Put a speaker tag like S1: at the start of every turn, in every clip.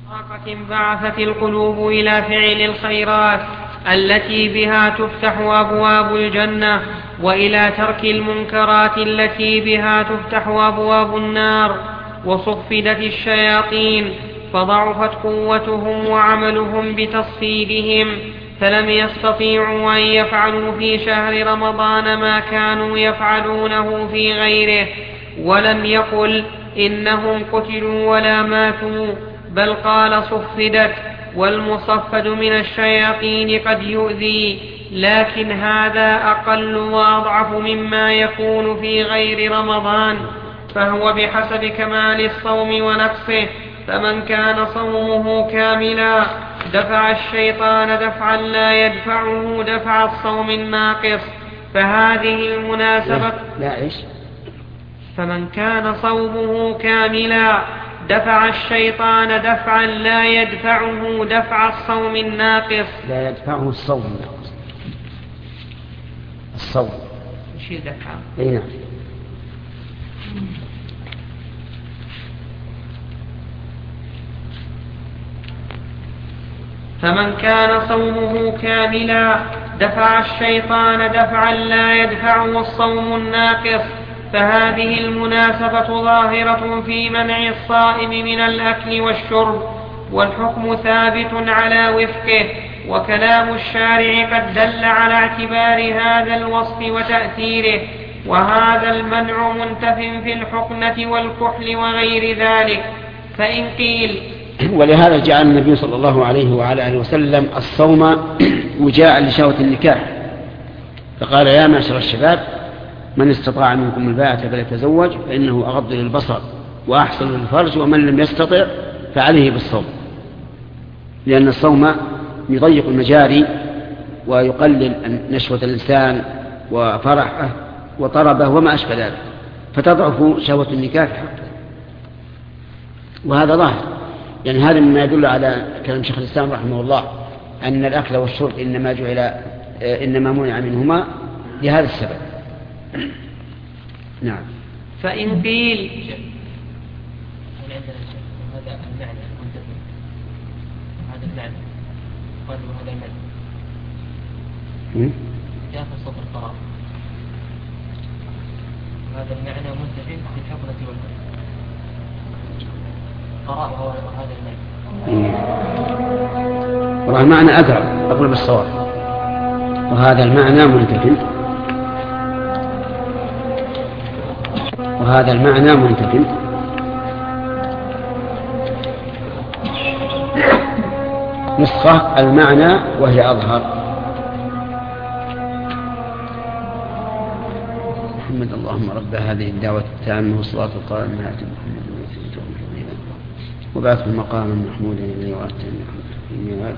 S1: حركة بعثت القلوب إلى فعل الخيرات التي بها تفتح أبواب الجنة، وإلى ترك المنكرات التي بها تفتح أبواب النار. وصفدت الشياطين فضعفت قوتهم وعملهم بتصفيدهم، فلم يستطيعوا أن يفعلوا في شهر رمضان ما كانوا يفعلونه في غيره. ولم يقل إنهم قتلوا ولا ماتوا، بل قال صفدت. والمصفد من الشياطين قد يؤذي، لكن هذا أقل وأضعف مما يكون في غير رمضان، فهو بحسب كمال الصوم ونقصه. فمن كان صومه كاملا دفع الشيطان دفعا لا يدفعه دفع الصوم الناقص، فهذه المناسبة. فمن كان صومه كاملا دفع الشيطان دفعا لا يدفعه دفع الصوم الناقص.
S2: لا يدفعه الصوم الناقص. الصوم
S1: يشيل دفعه.
S2: اي نعم.
S1: فمن كان صومه كاملا دفع الشيطان دفعا لا يدفعه الصوم الناقص، فهذه المناسبة ظاهرة في منع الصائم من الأكل والشرب، والحكم ثابت على وفقه. وكلام الشارع قد دل على اعتبار هذا الوصف وتأثيره، وهذا المنع منتف في الحقنة والكحل وغير ذلك. فإن قيل
S2: ولهذا جعل النبي صلى الله عليه وعلى آله وسلم الصوم وجاء لشهوة النكاح، فقال يا معشر الشباب من استطاع منكم الباءة فليتزوج فإنه أغض للبصر وأحسن للفرج، ومن لم يستطع فعليه بالصوم، لأن الصوم يضيق المجاري ويقلل نشوة الإنسان وفرحه وطربه وما أشبه ذلك، فتضعف شهوة النكاح حقا. وهذا ظاهر، يعني هذا مما يدل على كلام شيخ الإسلام رحمه الله أن الأكل والشرب إنما منع منهما لهذا السبب. نعم.
S1: فإن قيل
S3: هذا المعنى منتفي، هذا المعنى قالوا هذا المعنى جاء في صوت القرار، هذا المعنى منتفي في الحقنة والكحل. قراء وهذا المعنى
S2: والله المعنى أقرب الصواب، وهذا المعنى منتفي، وهذا المعنى منتفي. نسخة المعنى وهي أظهر. محمد اللهم رب هذه الدعوة التامة والصلاة القائمة آت محمد وبعث المقام المحمود الذي وعدته.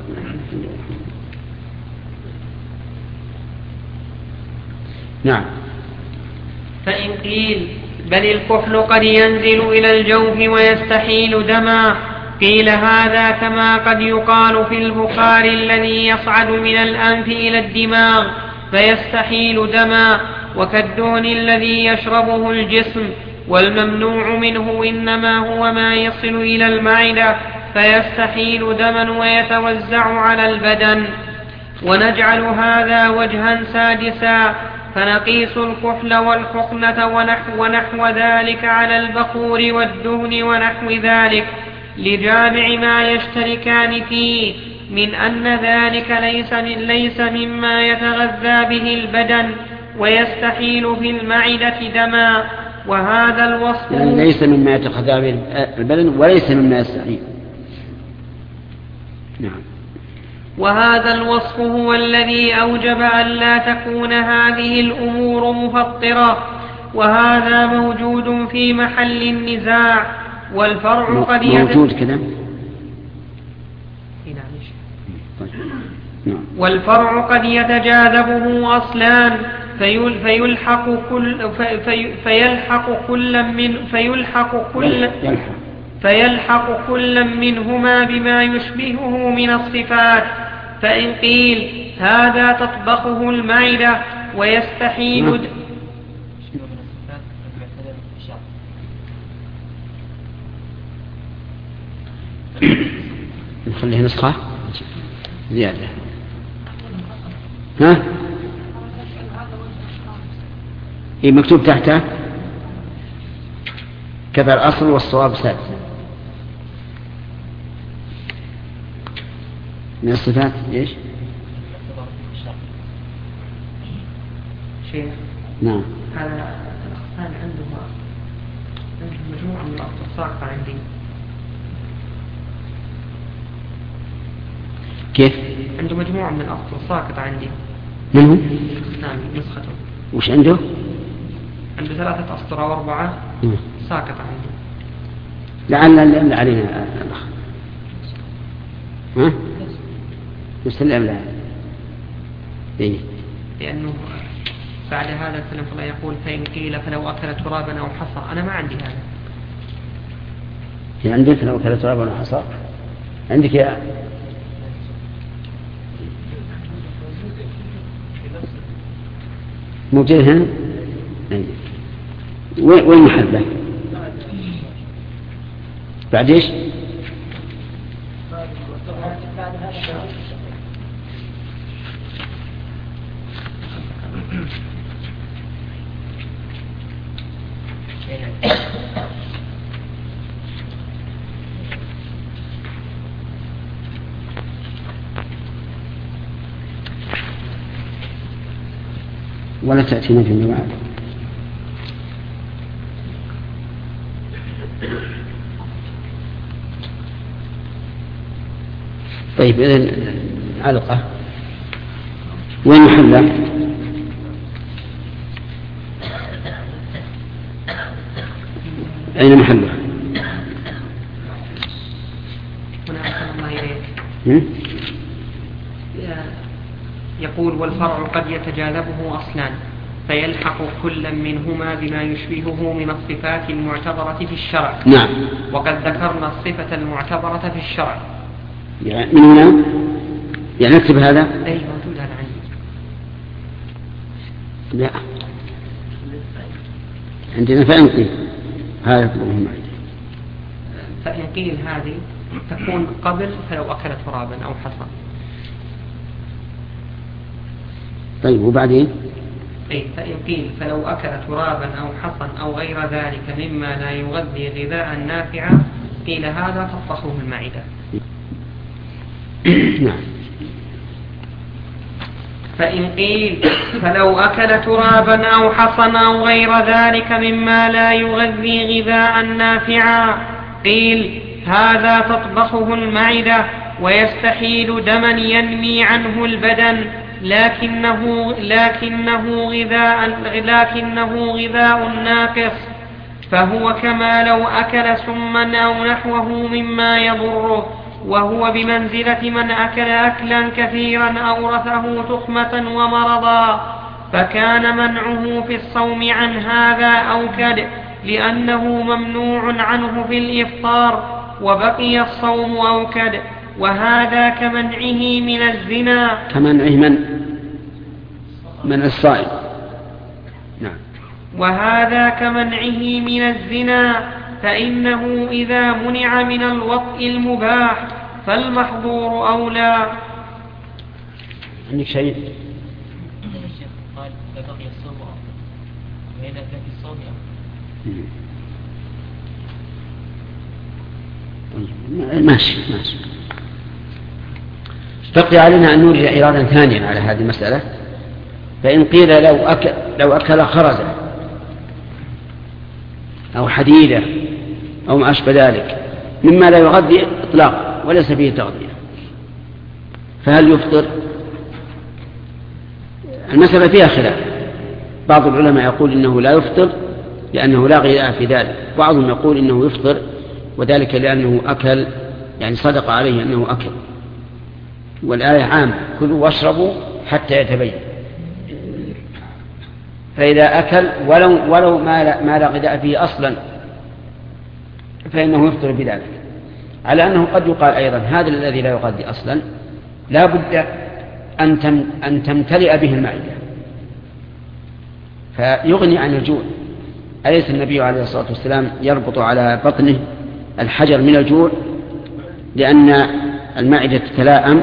S2: نعم.
S1: فإن قيل بل الكحل قد ينزل إلى الجوف ويستحيل دما، قيل هذا كما قد يقال في البخار الذي يصعد من الأنف إلى الدماغ فيستحيل دما، وكالدهن الذي يشربه الجسم، والممنوع منه إنما هو ما يصل إلى المعدة فيستحيل دما ويتوزع على البدن. ونجعل هذا وجها سادسا، فنقيس الكحل والحقنة ونحو ذلك على البخور والدهن ونحو ذلك، لجامع ما يشتركان فيه من أن ذلك ليس مما يتغذى به البدن ويستحيل في المعدة دما. وهذا الوصف
S2: يعني ليس مما يتغذى به البدن وليس مما يستحيل. نعم.
S1: وهذا الوصف هو الذي أوجب أن لا تكون هذه الأمور مفطرة، وهذا موجود في محل النزاع. والفرع قد
S2: موجود كذا.
S1: والفرع قد يتجاذبه أصلان فيلحق كل منهما بما يشبهه من الصفات. فإن قيل هذا تطبخه المعدة ويستحيل
S2: نخليه نسخة زيادة. ها؟ إيه مكتوب تحته كذا الأصل والصواب سادس. من الصفات إيش؟
S1: شيخ
S2: نعم.
S1: هذا الأخصان عندهم مجموعة من الأخطاء ساقطة عندي.
S2: كيف؟
S1: عنده مجموعة من الأخطاء ساقطة عندي.
S2: منه؟
S1: نعم نسخته.
S2: وش عنده؟
S1: عنده 3 أسطر و4 ساقطة عندي.
S2: لعل علينا الأخ. ها؟ نسلم لا. إيه؟
S1: لأنه بعد هذا الكلام الله يقول فإن قيل فلو أكل ترابا أو حصى. أنا ما عندي هذا.
S2: هي عندك لو أكل ترابا أو حصى؟ عندك يا موجود هنا؟ وين محله؟ بعد إيش؟ ولا تأتينا في المواعيد. طيب إذن علقة وين محلها؟ أين محلها؟
S1: هنا أحسن الله إليك. يقول والفرع قد يتجاذبه أصلان فيلحق كل منهما بما يشبهه من الصفات المعتبرة في الشرع.
S2: نعم.
S1: وقد ذكرنا الصفة المعتبرة في الشرع.
S2: يعني من هنا يعني نكتب هذا؟
S1: أي موجود هذا عندي.
S2: لا عندنا فإن قيل هذا مهم.
S1: فإن قيل هذه تكون قبل فلو أكل ترابا أو حصى.
S2: طيب وبعدين؟
S1: أي فإن قيل فلو أكل ترابا أو حصى أو غير ذلك مما لا يغذي غذاء نافعا قيل هذا تطبخه المعدة.
S2: نعم.
S1: فإن قيل فلو أكل ترابا أو حصى أو غير ذلك مما لا يغذي غذاء نافعا قيل هذا تطبخه المعدة ويستحيل دما ينمي عنه البدن لكنه غذاء ناقص فهو كما لو أكل سما أو نحوه مما يضره وهو بمنزلة من أكل أكلا كثيرا أورثه تخمة ومرضا فكان منعه في الصوم عن هذا أوكد لأنه ممنوع عنه في الإفطار وبقي الصوم أوكد وهذا كمنعه من الزنا.
S2: كمنعه من الصائم. نعم.
S1: وهذا كمنعه من الزنا فإنه إذا منع من الوطء المباح فالمحظور أولى.
S2: عندك شيء؟
S3: الشيخ قال فبقي الصوم وإذا كان في الصوم
S2: ماشي. بقي علينا أن نورد إرادا ثانيا على هذه المسألة. فإن قيل لو أكل خرزة أو حديدة أو ما أشبه ذلك مما لا يغذي إطلاقا وليس فيه تغذية فهل يفطر؟ المسألة فيها خلاف. بعض العلماء يقول إنه لا يفطر لأنه لا غذاء في ذلك. بعضهم يقول إنه يفطر وذلك لأنه أكل يعني صدق عليه أنه أكل والآية عامة كلوا واشربوا حتى يتبين. فإذا أكل ولو ما لا غذاء فيه أصلا فإنه يفطر بذلك. على أنه قد يقال أيضا هذا الذي لا يغذي أصلا لا بد أن تمتلئ به المعدة فيغني عن الجوع. أليس النبي عليه الصلاة والسلام يربط على بطنه الحجر من الجوع لأن المعدة تتلائم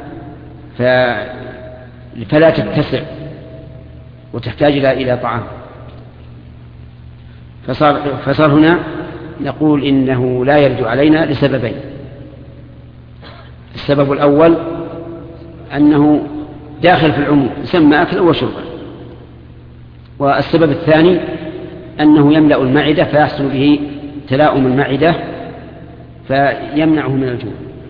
S2: فلا تتسع وتحتاج إلى طعام، فصار هنا نقول إنه لا يرد علينا لسببين. السبب الأول أنه داخل في العموم يسمى أكلا وشربا، والسبب الثاني أنه يملأ المعدة فيحصل به تلاؤم المعدة فيمنعه من الجوع.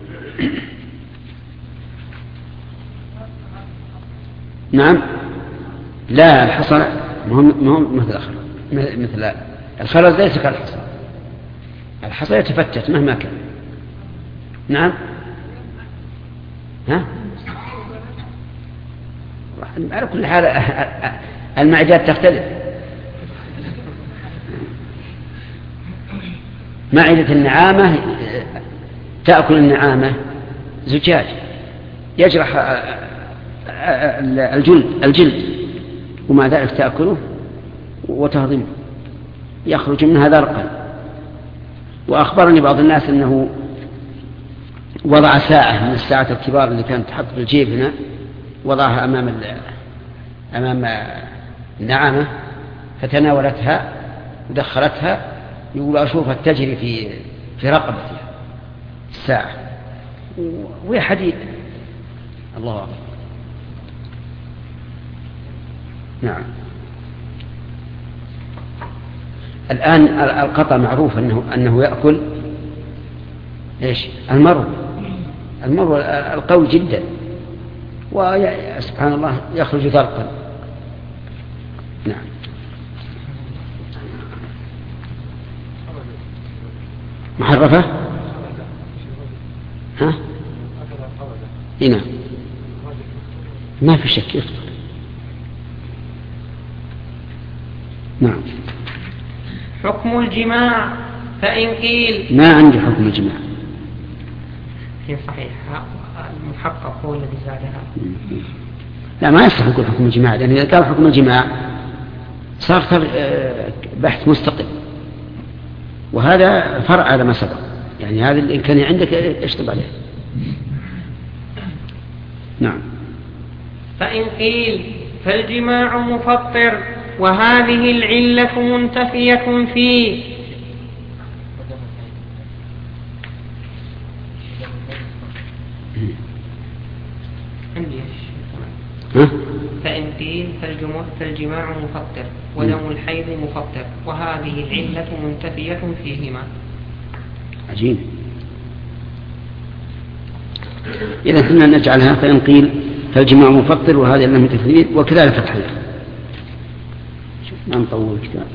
S2: نعم، لا الحصى مهم مثل الخرز ليس كالحصى، الحصى يتفتت مهما كان. نعم، ها على كل حال المعدات تختلف. معدة النعامة تأكل النعامة زجاج يجرح الجلد ومع ذلك تأكله وتهضمه، يخرج منها ذرقا. وأخبرني بعض الناس أنه وضع ساعة من الساعات الكبار اللي كانت تحط في الجيب هنا، وضعها أمام النعامة فتناولتها ودخلتها، يقول أشوفها تجري في رقبتها الساعة وهي حديد. الله أكبر. نعم. الآن القطع معروف أنه يأكل إيش؟ المرو القوي جدا، وسبحان الله يخرج ذرقا. نعم. محرفة؟ ها؟ هنا ما في شك يفطر. نعم.
S1: حكم الجماع، فإن قيل
S2: ما عندي حكم الجماع.
S1: هي صحيحة، المحقق هو الذي زادها.
S2: لا، ما يصح يقول حكم الجماع، لأن إذا قال حكم الجماع صار بحث مستقل، وهذا فرع على ما سبق. يعني هذا الإمكانية عندك اشطب عليه. نعم.
S1: فإن قيل فالجماع مفطر وهذه العلة منتفية فيه. فإن قيل فالجماع مفطر ودم الحيض مفطر وهذه العلة منتفية فيهما.
S2: عجيب. إذا كنا نجعلها فإن قيل فالجماع مفطر وهذه العلة منتفية، وكذلك الحيض. ما نطول الكتاب.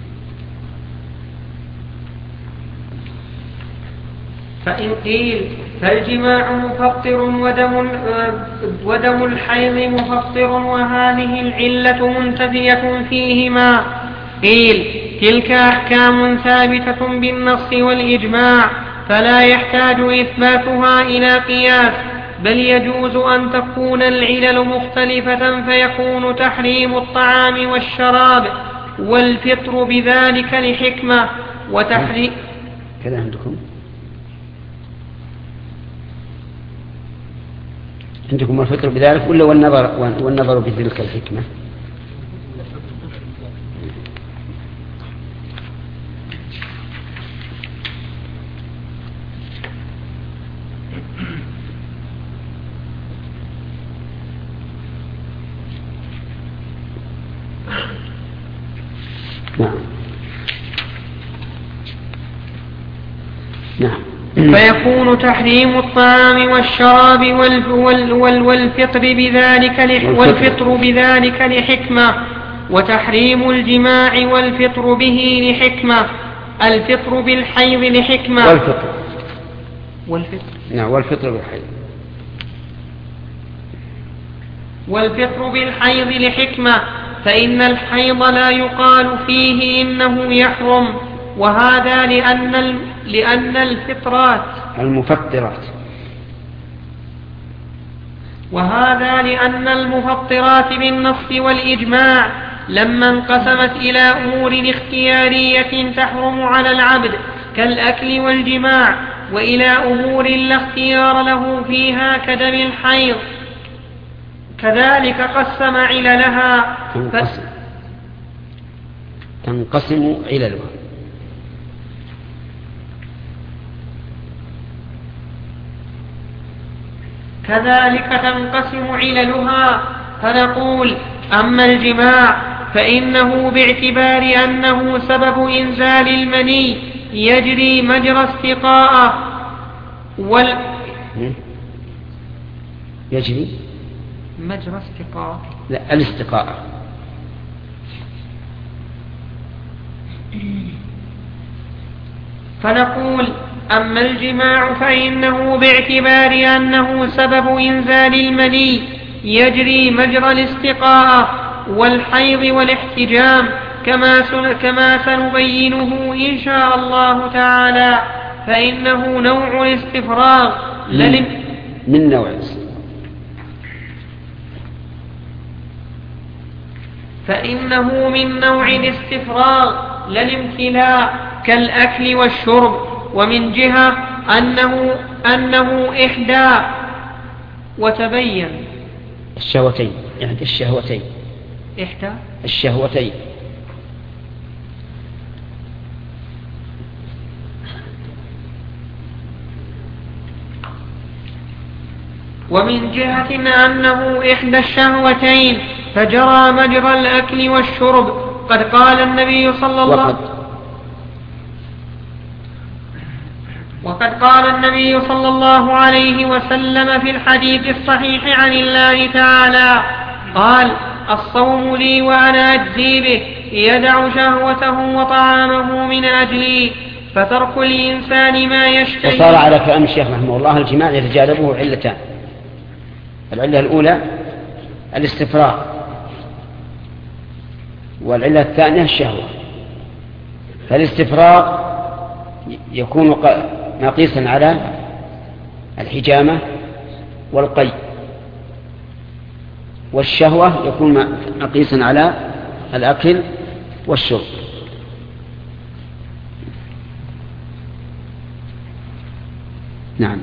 S1: فإن قيل فالجماع مفطر ودم الحيض مفطر وهذه العلة منتفية فيهما، قيل تلك أحكام ثابتة بالنص والإجماع فلا يحتاج إثباتها إلى قياس، بل يجوز أن تكون العلل مختلفة فيكون تحريم الطعام والشراب والفطر بذلك لحكمة وتحريم.
S2: كذا عندكم الفطر بذلك ولا والنظر بتلك الحكمة؟ نعم.
S1: فيكون تحريم الطعام والشراب والفطر بذلك لحكمة، وتحريم الجماع والفطر به لحكمة، الفطر بالحيض لحكمة والفطر بالحيض لحكمة، فإن الحيض لا يقال فيه إنه يحرم، وهذا لأن الفطرات وهذا لأن المفطرات بالنص والإجماع لما انقسمت إلى أمور اختيارية تحرم على العبد كالأكل والجماع وإلى أمور لا اختيار له فيها كدم الحيض. كذلك قسم عللها
S2: تنقسم عللها.
S1: كذلك تنقسم عللها. فنقول: أما الجماع فإنه باعتبار أنه سبب إنزال المني يجري مجرى استقاءه
S2: يجري
S1: مجرى استقاء
S2: لا الاستقاء.
S1: فنقول: أما الجماع فإنه باعتبار أنه سبب إنزال المني يجري مجرى الاستقاء والحيض والاحتجام كما سنبينه إن شاء الله تعالى، فإنه نوع الاستفراغ
S2: من نوع
S1: فإنه من نوع الاستفراغ لا الامتلاء كالأكل والشرب. ومن جهة أنه إحدى وتبين
S2: الشهوتين، يعني الشهوتين
S1: إحدى
S2: الشهوتين.
S1: ومن جهة أنه إحدى الشهوتين فجرى مجرى الأكل والشرب. قد قال النبي صلى الله عليه وسلم في الحديث الصحيح عن الله تعالى قال: الصوم لي وأنا أجزي به، يدع شهوته وطعامه من أجلي. فترك الإنسان ما يشتهي.
S2: وصار على كلام الشيخ رحمه الله الجماع يتجانبه علتان: العلة الأولى الاستفراغ، والعلة الثانية الشهوة. فالاستفراغ يكون مقيسا على الحجامة والقي، والشهوة يكون مقيسا على الأكل والشرب. نعم.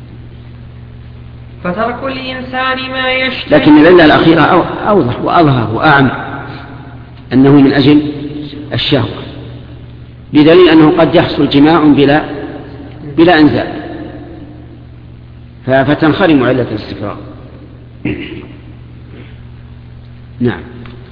S1: فترك الإنسان ما يشتهي.
S2: لكن العلة الأخيرة أوضح وأظهر وأعم، أنه من أجل الشهوة، بدليل أنه قد يحصل جماع بلا إنزال، فتنخرم علة الاستفراغ. نعم.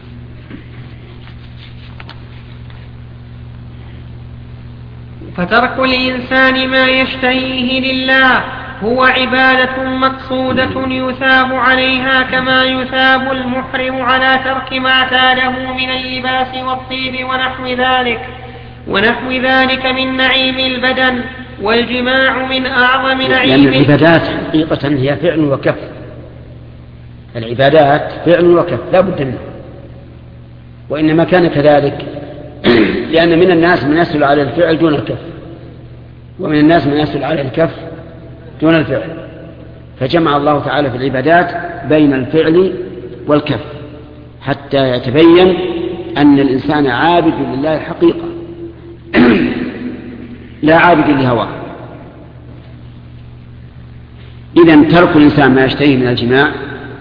S1: فترك الإنسان ما يشتهيه لله هو عبادة مقصودة يثاب عليها كما يثاب المحرم على ترك ما اعتاده من اللباس والطيب ونحو ذلك من نعيم البدن. والجماع من أعظم نعيم.
S2: لأن العبادات حقيقة هي فعل وكف. العبادات فعل وكف لا بد منه، وإنما كان كذلك لأن من الناس من يسهل على الفعل دون الكف، ومن الناس من يسهل على الكف دون الفعل، فجمع الله تعالى في العبادات بين الفعل والكف حتى يتبين أن الإنسان عابد لله حقيقة لا عابد لهواه. إذن ترك الإنسان ما يشتهي من الجماع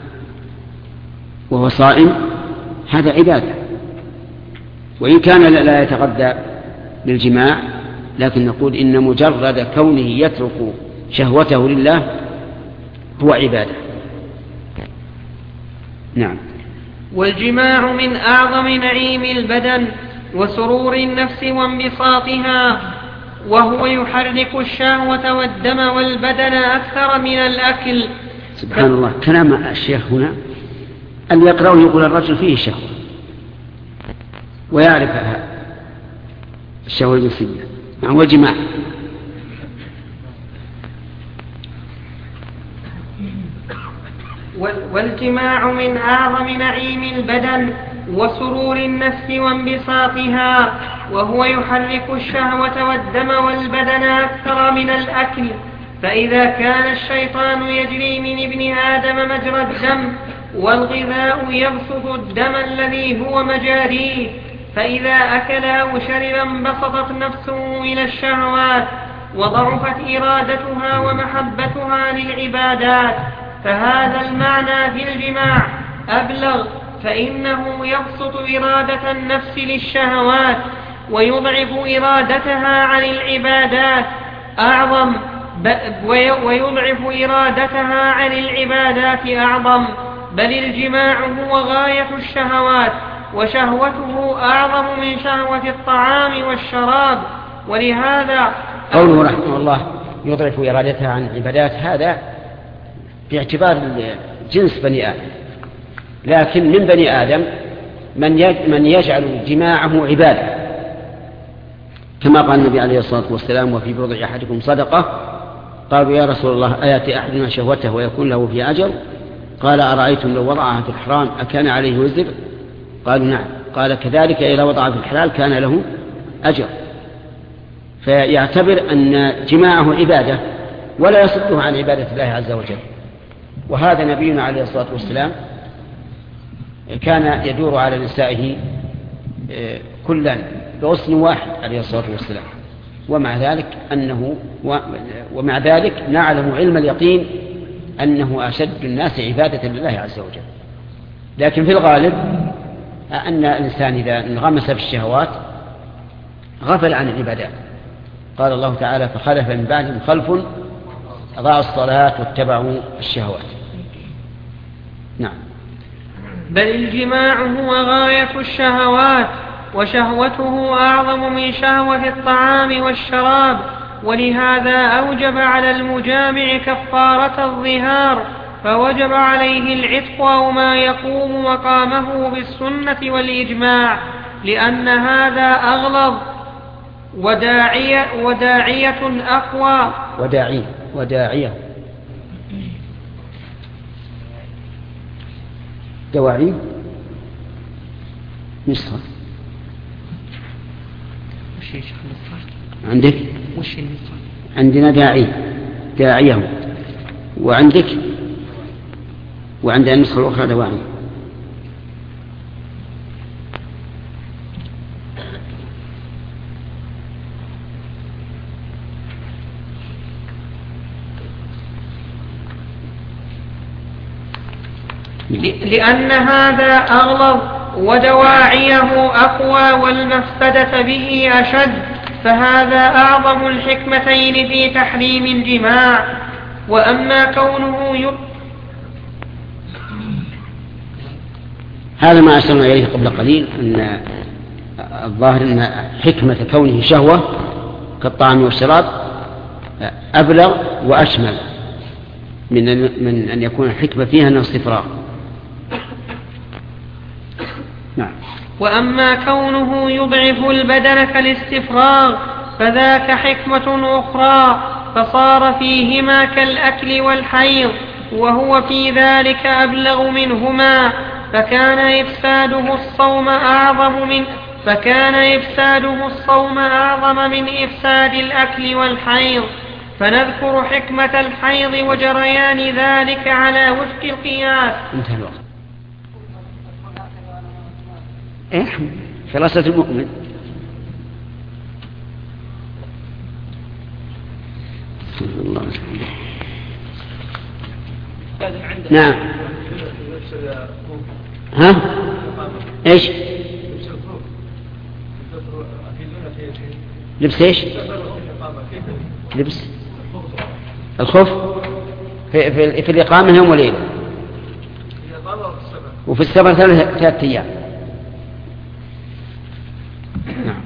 S2: وهو صائم هذا عبادة، وإن كان لا يتغذى بالجماع، لكن نقول إن مجرد كونه يترك شهوته لله هو عبادة. نعم.
S1: والجماع من أعظم نعيم البدن وسرور النفس وانبساطها، وهو يحرك الشهوة والدم والبدن أكثر من الأكل.
S2: سبحان الله، كلام الشيخ هنا أن يقرأه يقول الرجل فيه شهوة ويعرف الشهوة الجنسية هو جماع.
S1: والجماع من أعظم نعيم البدن وسرور النفس وانبساطها، وهو يحرك الشهوة والدم والبدن أكثر من الأكل. فإذا كان الشيطان يجري من ابن آدم مجرى الدم، والغذاء يبسط الدم الذي هو مجاريه، فإذا أكل أو شرب انبسطت نفسه إلى الشهوات، وضعفت إرادتها ومحبتها للعبادات. فهذا المعنى في الجماع أبلغ، فإنه يبسط إرادة النفس للشهوات ويضعف إرادتها عن العبادات أعظم، بل الجماع هو غاية الشهوات، وشهوته أعظم من شهوة الطعام والشراب. ولهذا
S2: قوله رحمه الله يضعف إرادتها عن العبادات، هذا باعتبار جنس بني آدم، لكن من بني آدم من يجعل جماعه عبادة، كما قال النبي عليه الصلاة والسلام: وفي بضع أحدكم صدقة. قالوا: يا رسول الله، أيأتي أحدنا شهوته ويكون له في أجر؟ قال: أرأيتم لو وضعها في الحرام أكان عليه وزر؟ قالوا: نعم. قال: كذلك إذا وضع في الحلال كان له أجر. فيعتبر أن جماعه عبادة ولا يصده عن عبادة الله عز وجل. وهذا نبينا عليه الصلاة والسلام كان يدور على نسائه كلا بغصن واحد عليه الصلاة والسلام، ومع ذلك نعلم علم اليقين أنه أشد الناس عبادة لله عز وجل. لكن في الغالب أن الإنسان إذا انغمس في الشهوات غفل عن العبادات. قال الله تعالى: فخلف من بعدهم خلف أضاعوا الصلاة واتبعوا الشهوات. نعم.
S1: بل الجماع هو غاية الشهوات، وشهوته أعظم من شهوة الطعام والشراب. ولهذا أوجب على المجامع كفارة الظهار، فوجب عليه العتق أو ما يقوم مقامه بالسنة والإجماع، لأن هذا أغلظ وداعية أقوى.
S2: وداعية دواعي مصر عندك؟ عندنا داعيه، وعندك وعند النسخة الأخرى دواعي.
S1: لأن هذا أغلظ ودواعيه أقوى والمفسدة به أشد، فهذا أعظم الحكمتين في تحريم الجماع. وأما كونه
S2: هذا ما أشرنا إليه قبل قليل، أن الظاهر أن حكمة كونه شهوة كالطعام والشراب أبلغ وأشمل من أن يكون الحكمة فيها أنه استفراغ. نعم.
S1: وأما كونه يضعف البدن كالاستفراغ فذاك حكمة أخرى، فصار فيهما كالأكل والحيض، وهو في ذلك أبلغ منهما، فكان إفساده الصوم أعظم من إفساد الأكل والحيض. فنذكر حكمة الحيض وجريان ذلك على وفق القياس.
S2: انتهى الوقت. خلاصة المؤمن. نعم. ها؟ ايش؟ لبس ايش؟ لبس الخوف في الإقامة يوم وليلة، وفي السفر 3 أيام. نعم.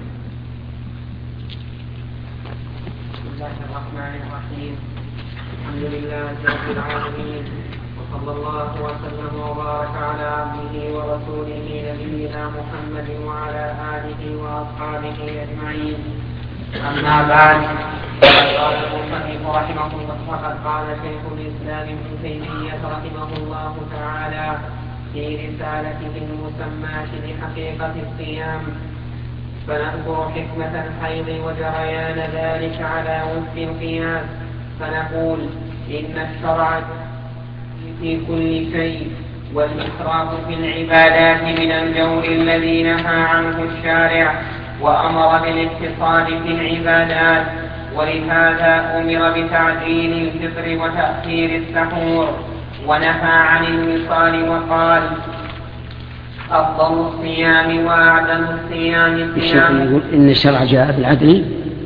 S1: بسم الله الرحمن الرحيم. الحمد لله رب العالمين، وصلى الله وسلم وبارك على عبده ورسوله نبينا محمد وعلى آله وأصحابه أجمعين. أما بعد، قال المصنف رحمه الله، وقد قال شيخ الإسلام ابن تيمية رحمه الله تعالى في رسالته المسماة لحقيقة الصيام: فنذكر حكمة الحيض وجريان ذلك على وفق القياس، فنقول إن الشرع في كل شيء، والإسراف في العبادات من الجور الذي نهى عنه الشارع وأمر بالاقتصاد في العبادات. ولهذا أمر بتعجيل الفطر وتأخير السحور، ونهى عن الوصال وقال أفضل الصيام وأعدل الصيام
S2: الشيخ يقول إن الشرع جاء بالعدل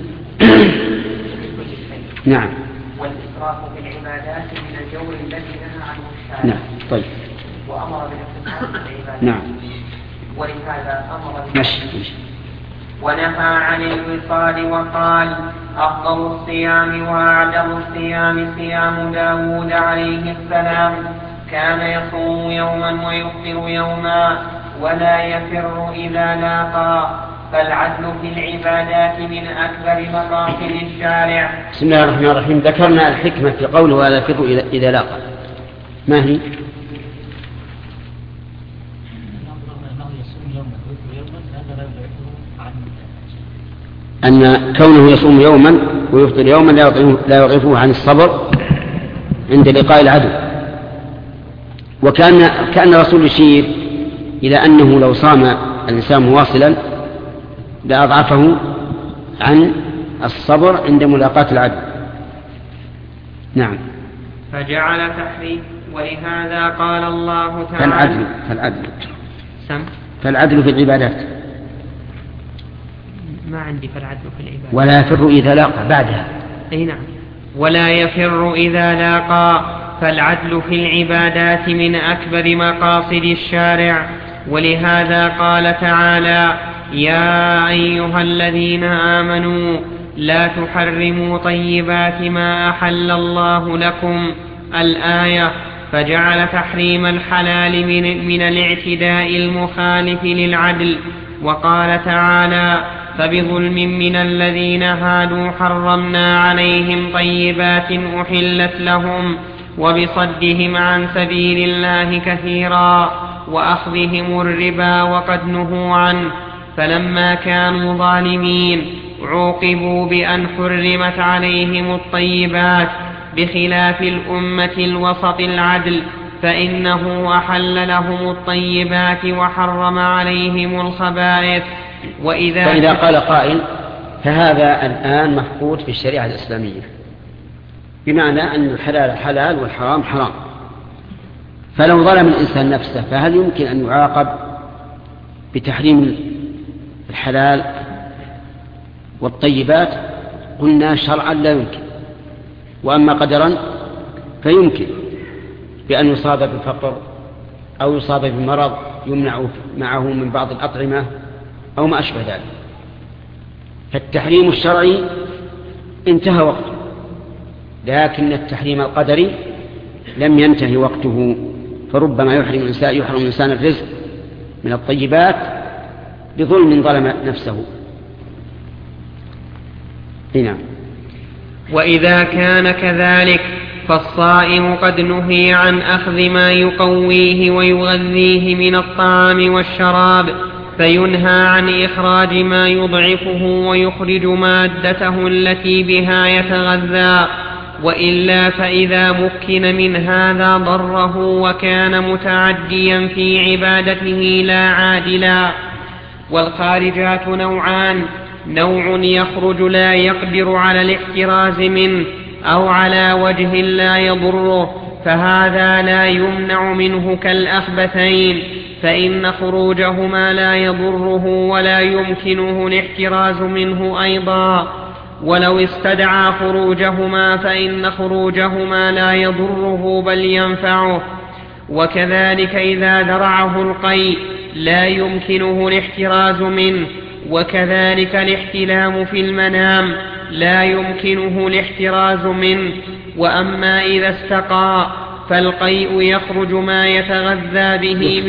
S2: نعم،
S1: والإسراف في العبادات من الجور الذي نهى عنه الشارع.
S2: نعم طيب.
S1: وأمر بالاقتصاد في العبادات.
S2: نعم.
S1: ولهذا أمر
S2: ماشي.
S1: ونهى عن الوصال وقال أفضل الصيام وأعدل الصيام صيام داود عليه السلام، كان يصوم يوما ويفطر يوما ولا يفر إذا لاقى، فالعدل في العبادات من أكبر مقاصد الشارع.
S2: بسم الله الرحمن الرحيم. ذكرنا الحكمة في قوله ولا يفر إذا لاقى، ما هي؟ أن كونه يصوم يوما ويفطر يوما لا يغفه عن الصبر عند لقاء العدو. كأن الرسول يشير إلى أنه لو صام الإنسان مواصلا لأضعفه عن الصبر عند ملاقاة العدو. نعم.
S1: فجعل تحريم، ولهذا قال الله تعالى
S2: فالعدل في العبادات.
S1: ما عندي فالعدل في العبادات.
S2: ولا يفر إذا لاقى بعدها.
S1: أي نعم. ولا يفر إذا لاقى، فالعدل في العبادات من أكبر مقاصد الشارع. ولهذا قال تعالى يا أيها الذين آمنوا لا تحرموا طيبات ما أحل الله لكم الآية، فجعل تحريم الحلال من الاعتداء المخالف للعدل. وقال تعالى فبظلم من الذين هادوا حرمنا عليهم طيبات أحلت لهم وبصدهم عن سبيل الله كثيرا وأخذهم الربا وقد نهوا عنه، فلما كانوا ظالمين عوقبوا بأن حرمت عليهم الطيبات، بخلاف الأمة الوسط العدل فإنه أحل لهم الطيبات وحرم عليهم الخبائث.
S2: فإذا قال قائل فهذا الآن مفقود في الشريعة الإسلامية، بمعنى أن الحلال حلال والحرام حرام، فلو ظلم الإنسان نفسه فهل يمكن أن يعاقب بتحريم الحلال والطيبات؟ قلنا شرعا لا يمكن، وأما قدرا فيمكن، بأن يصاب بفقر أو يصاب بمرض يمنع معه من بعض الأطعمة أو ما أشبه ذلك. فالتحريم الشرعي انتهى وقته، لكن التحريم القدري لم ينتهي وقته، فربما يحرم الإنسان الرزق من الطيبات بظلم ظلم نفسه. هنا.
S1: وإذا كان كذلك فالصائم قد نهي عن أخذ ما يقويه ويغذيه من الطعام والشراب، فينهى عن إخراج ما يضعفه ويخرج مادته التي بها يتغذى، وإلا فإذا مكن من هذا ضره وكان متعديا في عبادته لا عادلا. والخارجات نوعان: نوع يخرج لا يقدر على الاحتراز منه أو على وجه لا يضره، فهذا لا يمنع منه كالأخبثين، فإن خروجهما لا يضره ولا يمكنه الاحتراز منه أيضا، ولو استدعى خروجهما فإن خروجهما لا يضره بل ينفعه. وكذلك إذا درعه القيء لا يمكنه الاحتراز منه، وكذلك الاحتلام في المنام لا يمكنه الاحتراز منه. وأما إذا استقى فالقيء يخرج ما يتغذى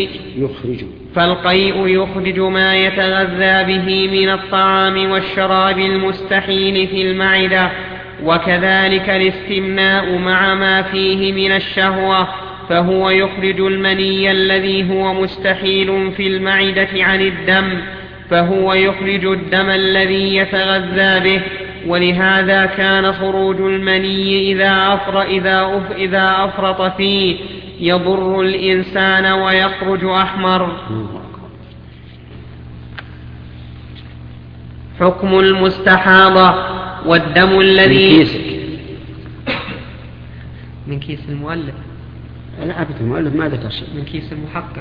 S1: به من الطعام والشراب المستحيل في المعدة. وكذلك الاستمناء مع ما فيه من الشهوة، فهو يخرج المني الذي هو مستحيل في المعدة عن الدم، فهو يخرج الدم الذي يتغذى به. ولهذا كان خروج المني إذا أفرط فيه يضر الإنسان ويخرج أحمر. حكم المستحاضة. والدم الذي
S2: من كيسك.
S1: من كيس المؤلف.
S2: لا أبدا المؤلف ما ذكر شيء.
S1: من كيس المحقق.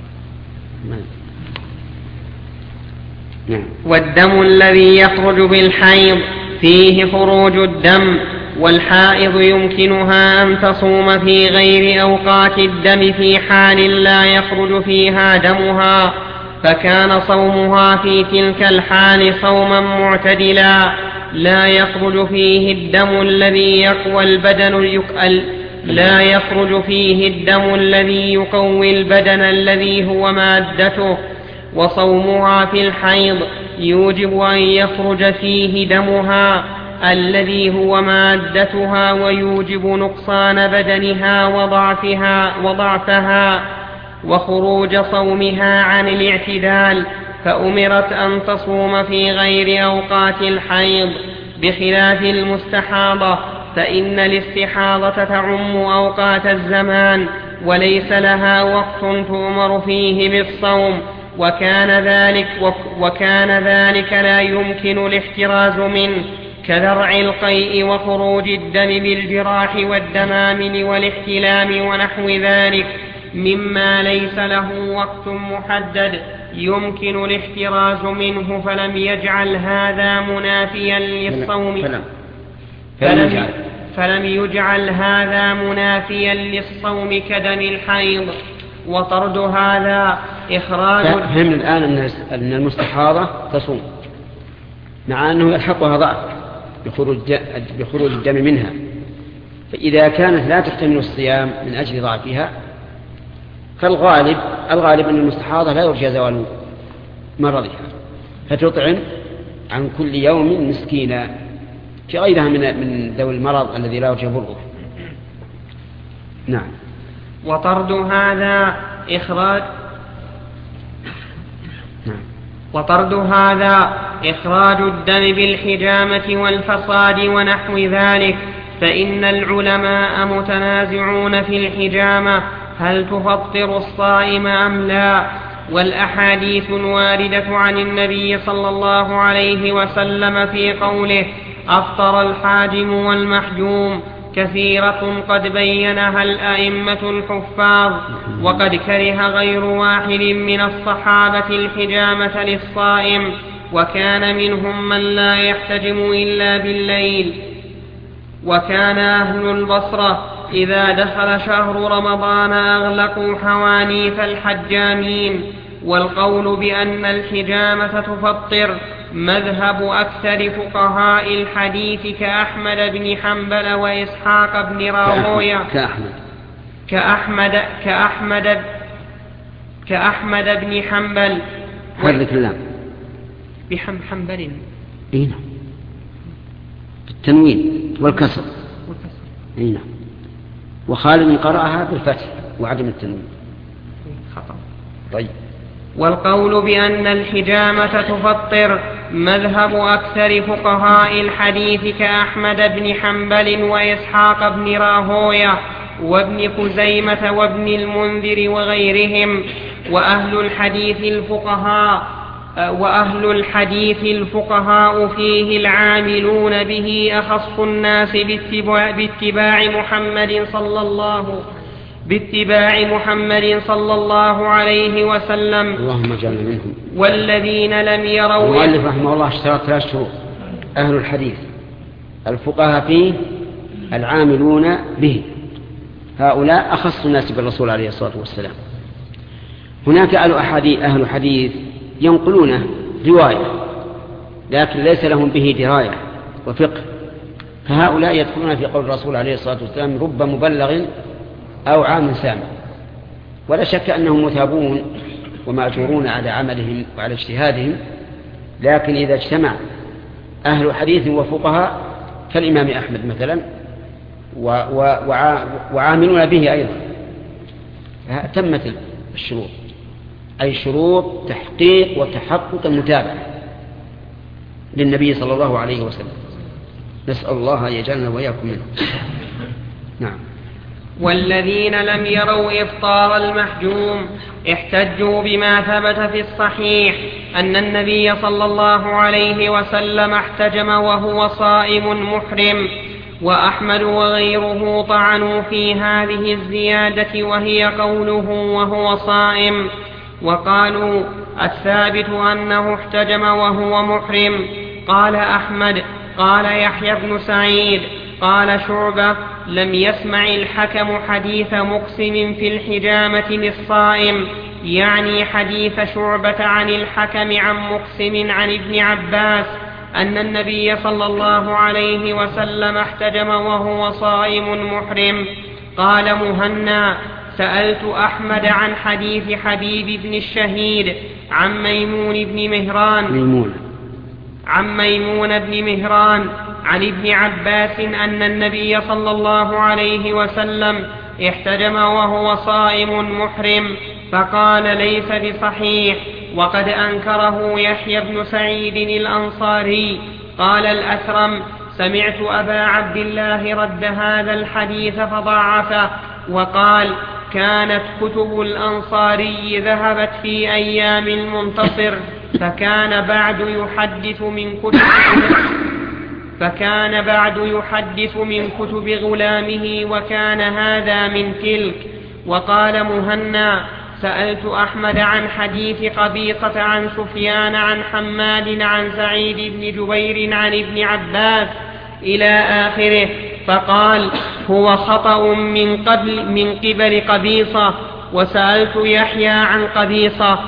S2: نعم.
S1: والدم الذي يخرج بالحيض فيه خروج الدم، والحائض يمكنها أن تصوم في غير أوقات الدم في حال لا يخرج فيها دمها، فكان صومها في تلك الحال صوما معتدلا لا يخرج فيه الدم الذي يقوي البدن لا يخرج فيه الدم الذي يقوي البدن الذي هو مادته. وصومها في الحيض يوجب أن يخرج فيه دمها الذي هو مادتها، ويوجب نقصان بدنها وضعفها وخروج صومها عن الاعتدال، فأمرت أن تصوم في غير أوقات الحيض بخلاف المستحاضة، فإن الاستحاضة تعم أوقات الزمان وليس لها وقت تؤمر فيه بالصوم، وكان ذلك لا يمكن الاحتراز منه، كذرع القيء وخروج الدم بالجراح والدمامل والاحتلام ونحو ذلك مما ليس له وقت محدد يمكن الاحتراز منه، فلم يجعل هذا منافيا للصوم فلم يجعل هذا منافيا للصوم كدم الحيض. وطرد هذا إخراج.
S2: فهمنا الآن أن المستحاضة تصوم مع أنه يلحقها ضعف بخروج الدم منها، فإذا كانت لا تحتمل الصيام من أجل ضعفها فالغالب أن المستحاضة لا يرجى زوال مرضها، فتطعم عن كل يوم مسكينا في غيرها من ذوي المرض الذي لا يرجى برؤه. نعم.
S1: وطرد هذا إخراج الدم بالحجامة والفصاد ونحو ذلك، فإن العلماء متنازعون في الحجامة هل تفطر الصائم أم لا، والأحاديث الواردة عن النبي صلى الله عليه وسلم في قوله أفطر الحاجم والمحجوم كثيرة قد بينها الأئمة الحفاظ، وقد كره غير واحد من الصحابة الحجامة للصائم، وكان منهم من لا يحتجم إلا بالليل. وكان أهل البصرة إذا دخل شهر رمضان أغلقوا حوانيت الحجامين. والقول بأن الحجامة تفطر مذهب أكثر فقهاء الحديث كأحمد بن حنبل وإسحاق بن راهويه كأحمد بن حنبل
S2: حرك اللام
S1: حنبل
S2: بالتنوين والكسر. نعم. وخالد قرأها بالفتح وعدم التنوين.
S1: خطأ.
S2: طيب.
S1: والقول بأن الحجامة تفطر مذهب أكثر فقهاء الحديث كأحمد بن حنبل وإسحاق بن راهويه وابن خزيمة وابن المنذر وغيرهم. وأهل الحديث الفقهاء فيه العاملون به أخص الناس باتباع محمد صلى الله عليه وسلم.
S2: اللهم اجعلنا منهم.
S1: والذين لم يروا.
S2: المؤلف رحمه الله اشترط 3 شروط: أهل الحديث، الفقهاء فيه، العاملون به، هؤلاء أخص الناس بالرسول عليه الصلاة والسلام. هناك أهل حديث ينقلونه رواية لكن ليس لهم به دراية وفقه، فهؤلاء يدخلون في قول الرسول عليه الصلاة والسلام رب مبلغ أو عام سامع. ولا شك أنهم مثابون ومأجورون على عملهم وعلى اجتهادهم، لكن إذا اجتمع أهل حديث وفقهاء كالإمام أحمد مثلا وعاملون به أيضا تمت الشروط، أي شروط تحقيق وتحقق المتابعة للنبي صلى الله عليه وسلم. نسأل الله أن يجعلنا وإياكم منه. نعم.
S1: والذين لم يروا إفطار المحجوم احتجوا بما ثبت في الصحيح أن النبي صلى الله عليه وسلم احتجم وهو صائم محرم. وأحمد وغيره طعنوا في هذه الزيادة وهي قوله وهو صائم، وقالوا الثابت أنه احتجم وهو محرم. قال أحمد قال يحيى بن سعيد قال شعبة لم يسمع الحكم حديث مقسم في الحجامة للصائم، يعني حديث شعبة عن الحكم عن مقسم عن ابن عباس أن النبي صلى الله عليه وسلم احتجم وهو صائم محرم. قال مهنا سألت أحمد عن حديث حبيب بن الشهيد عن ميمون بن مهران عن ابن عباس أن النبي صلى الله عليه وسلم احتجم وهو صائم محرم، فقال ليس بصحيح، وقد أنكره يحيى بن سعيد الأنصاري. قال الأثرم سمعت أبا عبد الله رد هذا الحديث فضعفه، وقال كانت كتب الأنصاري ذهبت في أيام المنتصر، فكان بعد يحدث من كتب غلامه، وكان هذا من تلك. وقال مهنا سألت أحمد عن حديث قبيصة عن سفيان عن حماد عن سعيد بن جبير عن ابن عباس إلى آخره، فقال هو خطأ من قبل قبيصة. وسألت يحيى عن قبيصة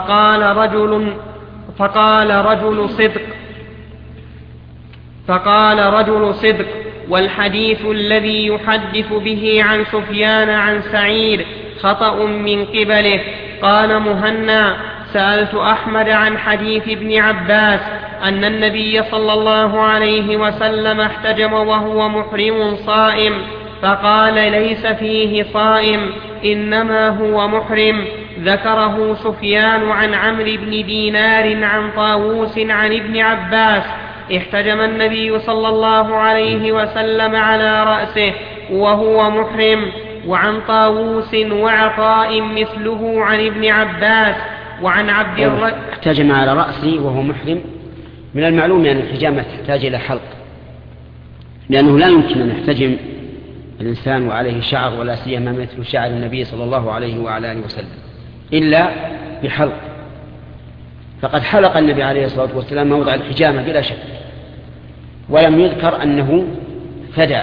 S1: فقال رجل صدق، والحديث الذي يحدث به عن سفيان عن سعيد خطأ من قبله. قال مهنا سألت أحمد عن حديث ابن عباس أن النبي صلى الله عليه وسلم احتجم وهو محرم صائم، فقال ليس فيه صائم إنما هو محرم. ذكره سفيان عن عمرو بن دينار عن طاووس عن ابن عباس احتجم النبي صلى الله عليه وسلم على رأسه وهو محرم، وعن طاووس وعطاء مثله عن ابن عباس. وعن عبد الرزاق
S2: احتجم على رأسه وهو محرم. من المعلوم أن الحجامة تحتاج إلى حلق، لأنه لا يمكن أن يحتجم الإنسان وعليه شعر، ولا سيما مثل شعر النبي صلى الله عليه وعلى آله وسلم، إلا بحلق. فقد حلق النبي عليه الصلاة والسلام موضع الحجامة بلا شك، ولم يذكر أنه فدى.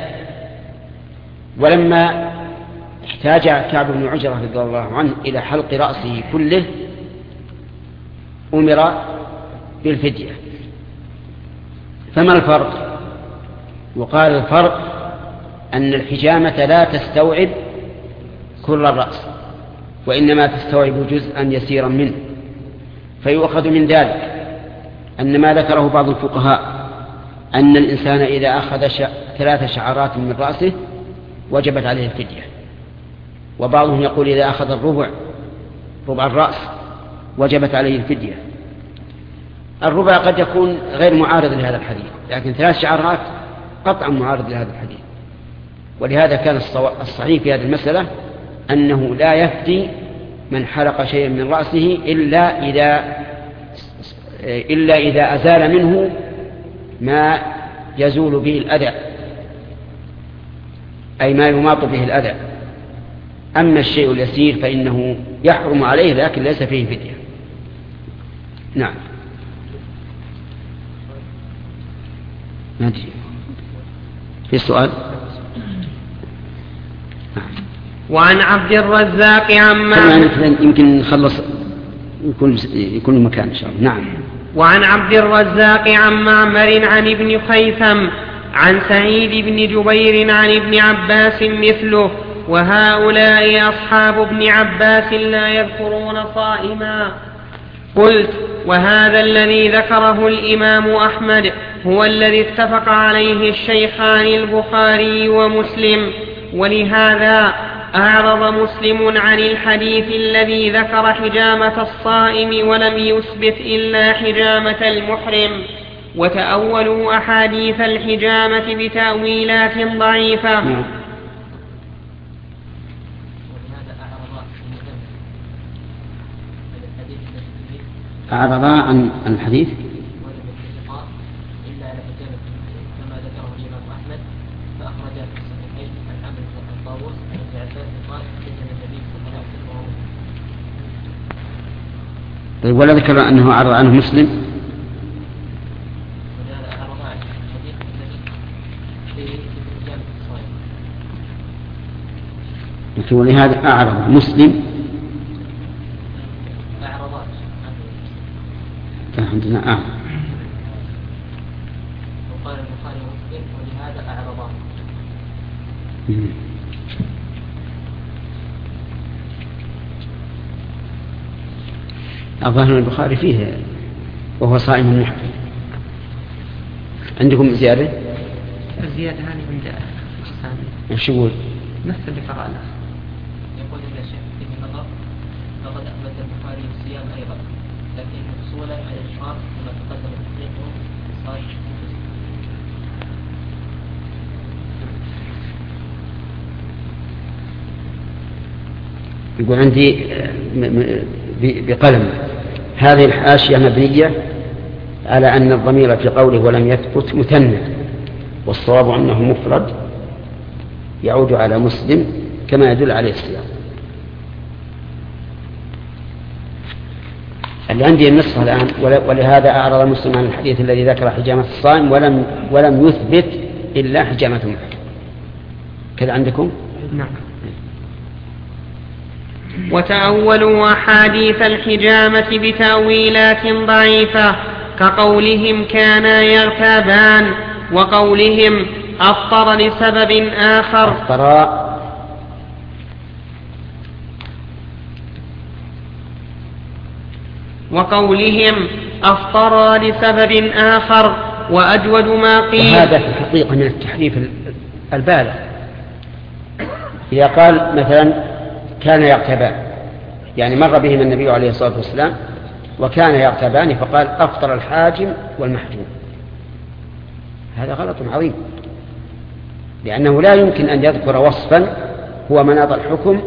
S2: ولما احتاج كعب بن عجرة رضي الله عنه إلى حلق رأسه كله أمر بالفدية. فما الفرق؟ وقال الفرق أن الحجامة لا تستوعب كل الرأس، وإنما تستوعب جزءا يسيرا منه. فيؤخذ من ذلك أن ما ذكره بعض الفقهاء أن الإنسان إذا أخذ 3 شعرات من رأسه وجبت عليه الفدية، وبعضهم يقول إذا أخذ ربع الرأس وجبت عليه الفدية. الربع قد يكون غير معارض لهذا الحديث، لكن 3 شعرات قطعا معارض لهذا الحديث. ولهذا كان الصحيح في هذه المسألة أنه لا يفدي من حلق شيئا من رأسه إلا إذا أزال منه ما يزول به الأذى، أي ما يماط به الأذى. أما الشيء اليسير فإنه يحرم عليه، لكن ليس فيه فدية. نعم. في السؤال. نعم.
S1: وعن عبد الرزاق عما
S2: يمكن نخلص يكون مكان إن شاء الله. نعم.
S1: وعن عبد الرزاق عن معمر عن ابن خيثم عن سعيد بن جبير عن ابن عباس مثله، وهؤلاء أصحاب ابن عباس لا يذكرون صائما. قلت وهذا الذي ذكره الإمام أحمد هو الذي اتفق عليه الشيخان البخاري ومسلم، ولهذا أعرض مسلم عن الحديث الذي ذكر حجامة الصائم ولم يثبت إلا حجامة المحرم، وتأولوا أحاديث الحجامة بتأويلات ضعيفة.
S2: أعرضا عن الحديث
S3: إلا على مجال كما ذكره الإمام أحمد فأخرج في الصحيحين عن عمرو بن طاووس عن ابن عباس قال إن النبي صلى الله عليه وسلم.
S2: طيب ولا ذكر أنه أعرض عنه مسلم؟
S3: ولهذا أعرض عن الحديث الذي في جامع الصحيح.
S2: لكن ولهذا أعرض مسلم
S3: أعرضات
S2: عندنا أعرض.
S3: وقال البخاري ومسلم ولهذا أعرضان.
S2: الظاهر البخاري فيه وهو صائم محرم. عندكم زيادة؟
S1: الزيادة هذه عند السامي.
S2: ايش يقول؟
S1: نفس اللي قرأنا.
S3: يقول إن الشيخ فيه نظر فقد أثبت البخاري الصيام أيضا لكن حصولا على الإشراف كما تقدم تحقيقه صحيح.
S2: يقول عندي بقلم هذه الحاشية مبنية على أن الضمير في قوله ولم يثبت مثنى، والصواب أنه مفرد يعود على مسلم كما يدل عليه السياق. اللي عندي النسخة الآن ولهذا أعرض مسلم عن الحديث الذي ذكر حجامة الصائم ولم يثبت إلا حجامة المحرم. كذا عندكم؟
S1: نعم. وتأولوا أحاديث الحجامة بتأويلات ضعيفة كقولهم كانا يغتابان وقولهم أفطر لسبب آخر
S2: وقولهم
S1: أفطر لسبب آخر وأجود ما قيل.
S2: وهذا في الحقيقة من التحريف البالغ. إذا قال مثلا كان يغتابان يعني مر بهم النبي عليه الصلاة والسلام وكان يغتابان فقال أفطر الحاجم والمحجوم، هذا غلط عظيم، لأنه لا يمكن أن يذكر وصفا هو مناط الحكم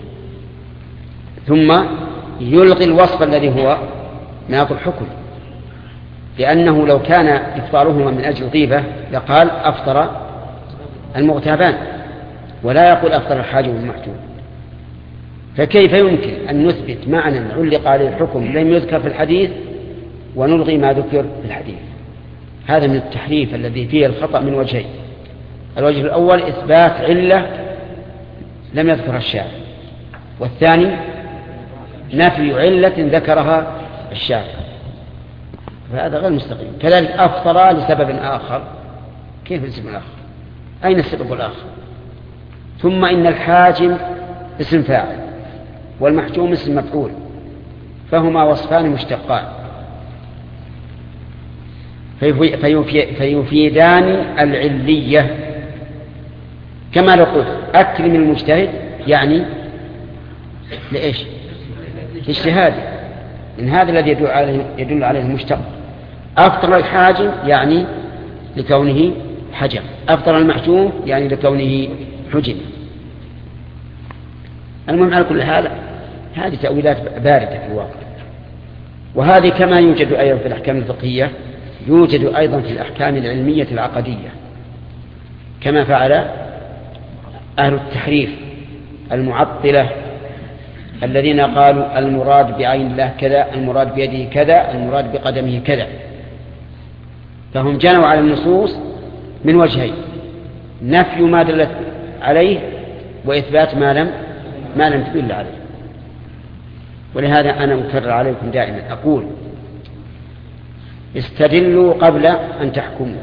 S2: ثم يلغي الوصف الذي هو مناط الحكم، لأنه لو كان إفطارهما من أجل غيبة لقال أفطر المغتابان ولا يقول أفطر الحاجم والمحجوم. فكيف يمكن أن نثبت معنى علق عليه الحكم لم يذكر في الحديث ونلغي ما ذكر في الحديث؟ هذا من التحريف الذي فيه الخطأ من وجهين. الوجه الأول إثبات علة لم يذكرها الشارع، والثاني نفي علة ذكرها الشارع، فهذا غير مستقيم. كذلك أفطر لسبب آخر، كيف السبب الآخر؟ أين السبب الآخر؟ ثم إن الحاجم اسم فاعل والمحجوم اسم مفعول، فهما وصفان مشتقان فيفيدان العلية، كما لو قلت أكرم المجتهد يعني لإيش؟ اجتهاد، من هذا الذي يدل عليه المشتق. أفطر الحاجم يعني لكونه حجم، أفطر المحجوم يعني لكونه حجم. المهم على كل حال هذه تأويلات باردة في الواقع، وهذه كما يوجد أيضا في الأحكام الفقهية يوجد أيضا في الأحكام العلمية العقدية، كما فعل أهل التحريف المعطلة الذين قالوا المراد بعين الله كذا، المراد بيده كذا، المراد بقدمه كذا، فهم جنوا على النصوص من وجهين: نفي ما دلت عليه وإثبات ما لم تدل عليه. ولهذا أنا أكرر عليكم دائما أقول استدلوا قبل أن تحكموا،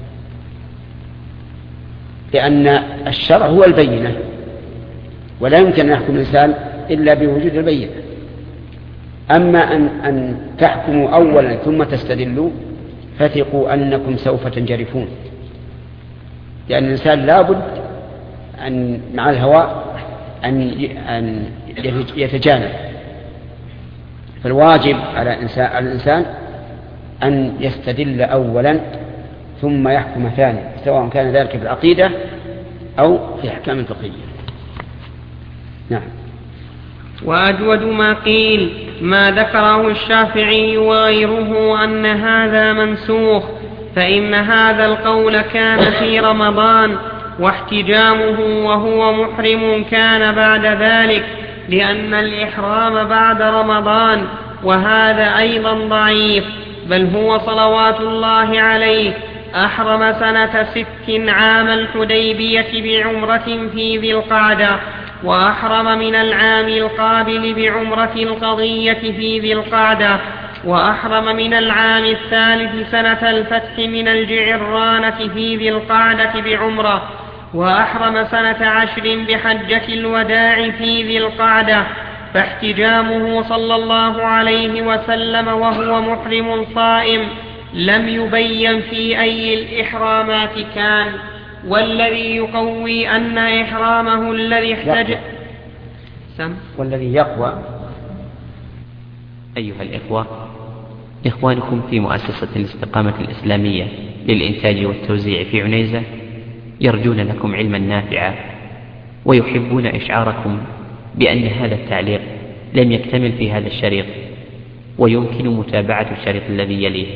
S2: لأن الشرع هو البينة، ولا يمكن أن يحكم الإنسان إلا بوجود البينة. أما أن تحكموا أولا ثم تستدلوا فثقوا أنكم سوف تنجرفون، لأن الإنسان لابد أن مع الهوى أن يتجانب، فالواجب على الإنسان أن يستدل أولا ثم يحكم ثانيا، سواء كان ذلك في العقيدة أو في أحكام الفقهية. نعم.
S1: وأجود ما قيل ما ذكره الشافعي وغيره أن هذا منسوخ، فإن هذا القول كان في رمضان، واحتجامه وهو محرم كان بعد ذلك، لأن الإحرام بعد رمضان، وهذا أيضا ضعيف. بل هو صلوات الله عليه أحرم سنة 6 عام الحديبية بعمرة في ذي القعدة، وأحرم من العام القابل بعمرة القضية في ذي القعدة، وأحرم من العام الثالث سنة الفتح من الجعرانة في ذي القعدة بعمرة، وأحرم سنة 10 بحجة الوداع في ذي القعدة. فاحتجامه صلى الله عليه وسلم وهو محرم صائم لم يبين في أي الإحرامات كان، والذي يقوي أن إحرامه الذي احتج
S2: والذي يقوى.
S4: أيها الإخوة، إخوانكم في مؤسسة الاستقامة الإسلامية للإنتاج والتوزيع في عنيزة يرجون لكم علما نافعا، ويحبون إشعاركم بأن هذا التعليق لم يكتمل في هذا الشريط، ويمكن متابعة الشريط الذي يليه.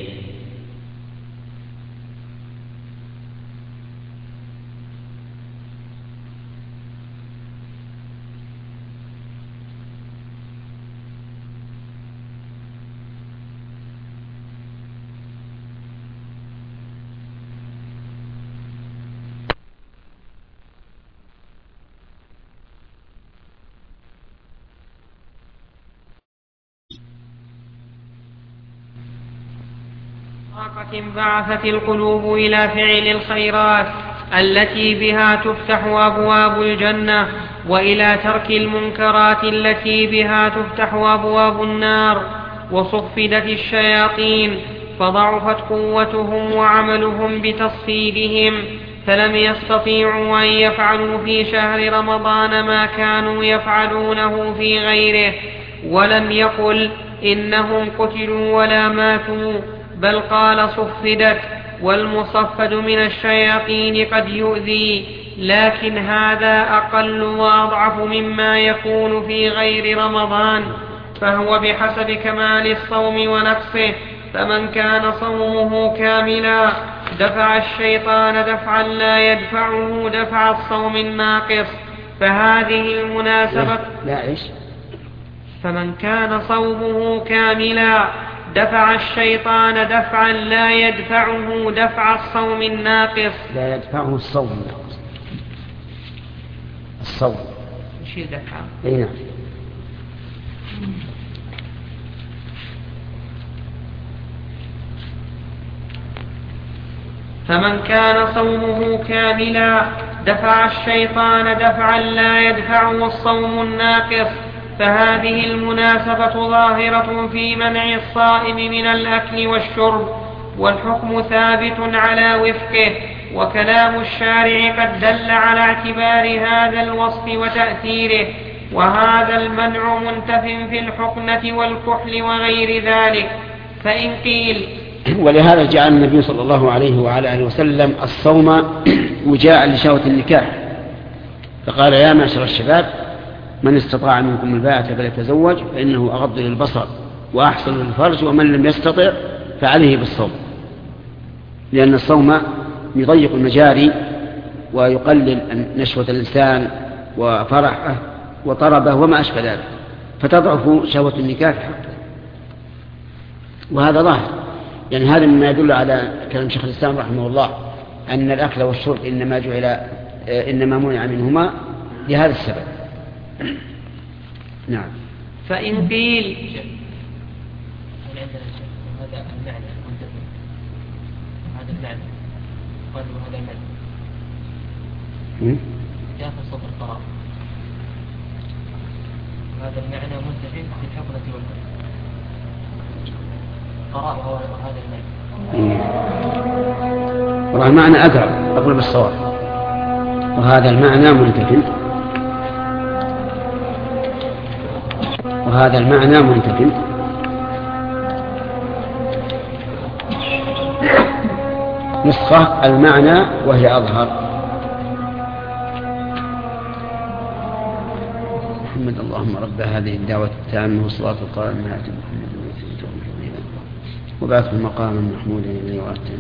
S1: بعثت القلوب إلى فعل الخيرات التي بها تفتح أبواب الجنة، وإلى ترك المنكرات التي بها تفتح أبواب النار. وصفدت الشياطين فضعفت قوتهم وعملهم بتصفيدهم، فلم يستطيعوا أن يفعلوا في شهر رمضان ما كانوا يفعلونه في غيره. ولم يقل إنهم قتلوا ولا ماتوا، بل قال صفدت. والمصفد من الشياطين قد يؤذي، لكن هذا أقل وأضعف مما يكون في غير رمضان، فهو بحسب كمال الصوم ونقصه. فمن كان صومه كاملا دفع الشيطان دفعا لا يدفعه دفع الصوم الناقص، فهذه المناسبة. فمن كان صومه كاملا دفع الشيطان دفعا لا يدفعه دفع الصوم الناقص.
S2: لا يدفعه الصوم الناقص. الصوم
S1: شيء دفعه.
S2: اي نعم.
S1: فمن كان صومه كاملا دفع الشيطان دفعا لا يدفعه الصوم الناقص، فهذه المناسبة ظاهرة في منع الصائم من الأكل والشرب، والحكم ثابت على وفقه. وكلام الشارع قد دل على اعتبار هذا الوصف وتأثيره، وهذا المنع منتف في الحقنة والكحل وغير ذلك. فإن قيل
S2: ولهذا جعل النبي صلى الله عليه وعلى آله وسلم الصوم وجاء لشهوة النكاح، فقال يا معشر الشباب من استطاع منكم الباءة فليتزوج فإنه أغض للبصر وأحسن للفرج، ومن لم يستطع فعليه بالصوم، لأن الصوم يضيق المجاري ويقلل نشوة الإنسان وفرحه وطربه وما أشبه ذلك، فتضعف شهوة النكاح حقا. وهذا ظاهر، يعني هذا مما يدل على كلام شيخ الإسلام رحمه الله أن الأكل والشرب إنما منع منهما لهذا السبب. نعم.
S1: فإن قيل
S3: هذا المعنى منتفي، هذا المعنى قالوا هذا المعنى جاء في صوت القرار، هذا المعنى منتفي في الحقنة والكحل. قرار وهذا المعنى
S2: والله المعنى أقرب بالصواب، وهذا المعنى منتفي وهذا المعنى منتفي. نسخة المعنى وهي أظهر. محمد اللهم رب هذه الدعوة التامة والصلاة القائمة آت محمد وبعثه مقاما محمودا الذي وعدته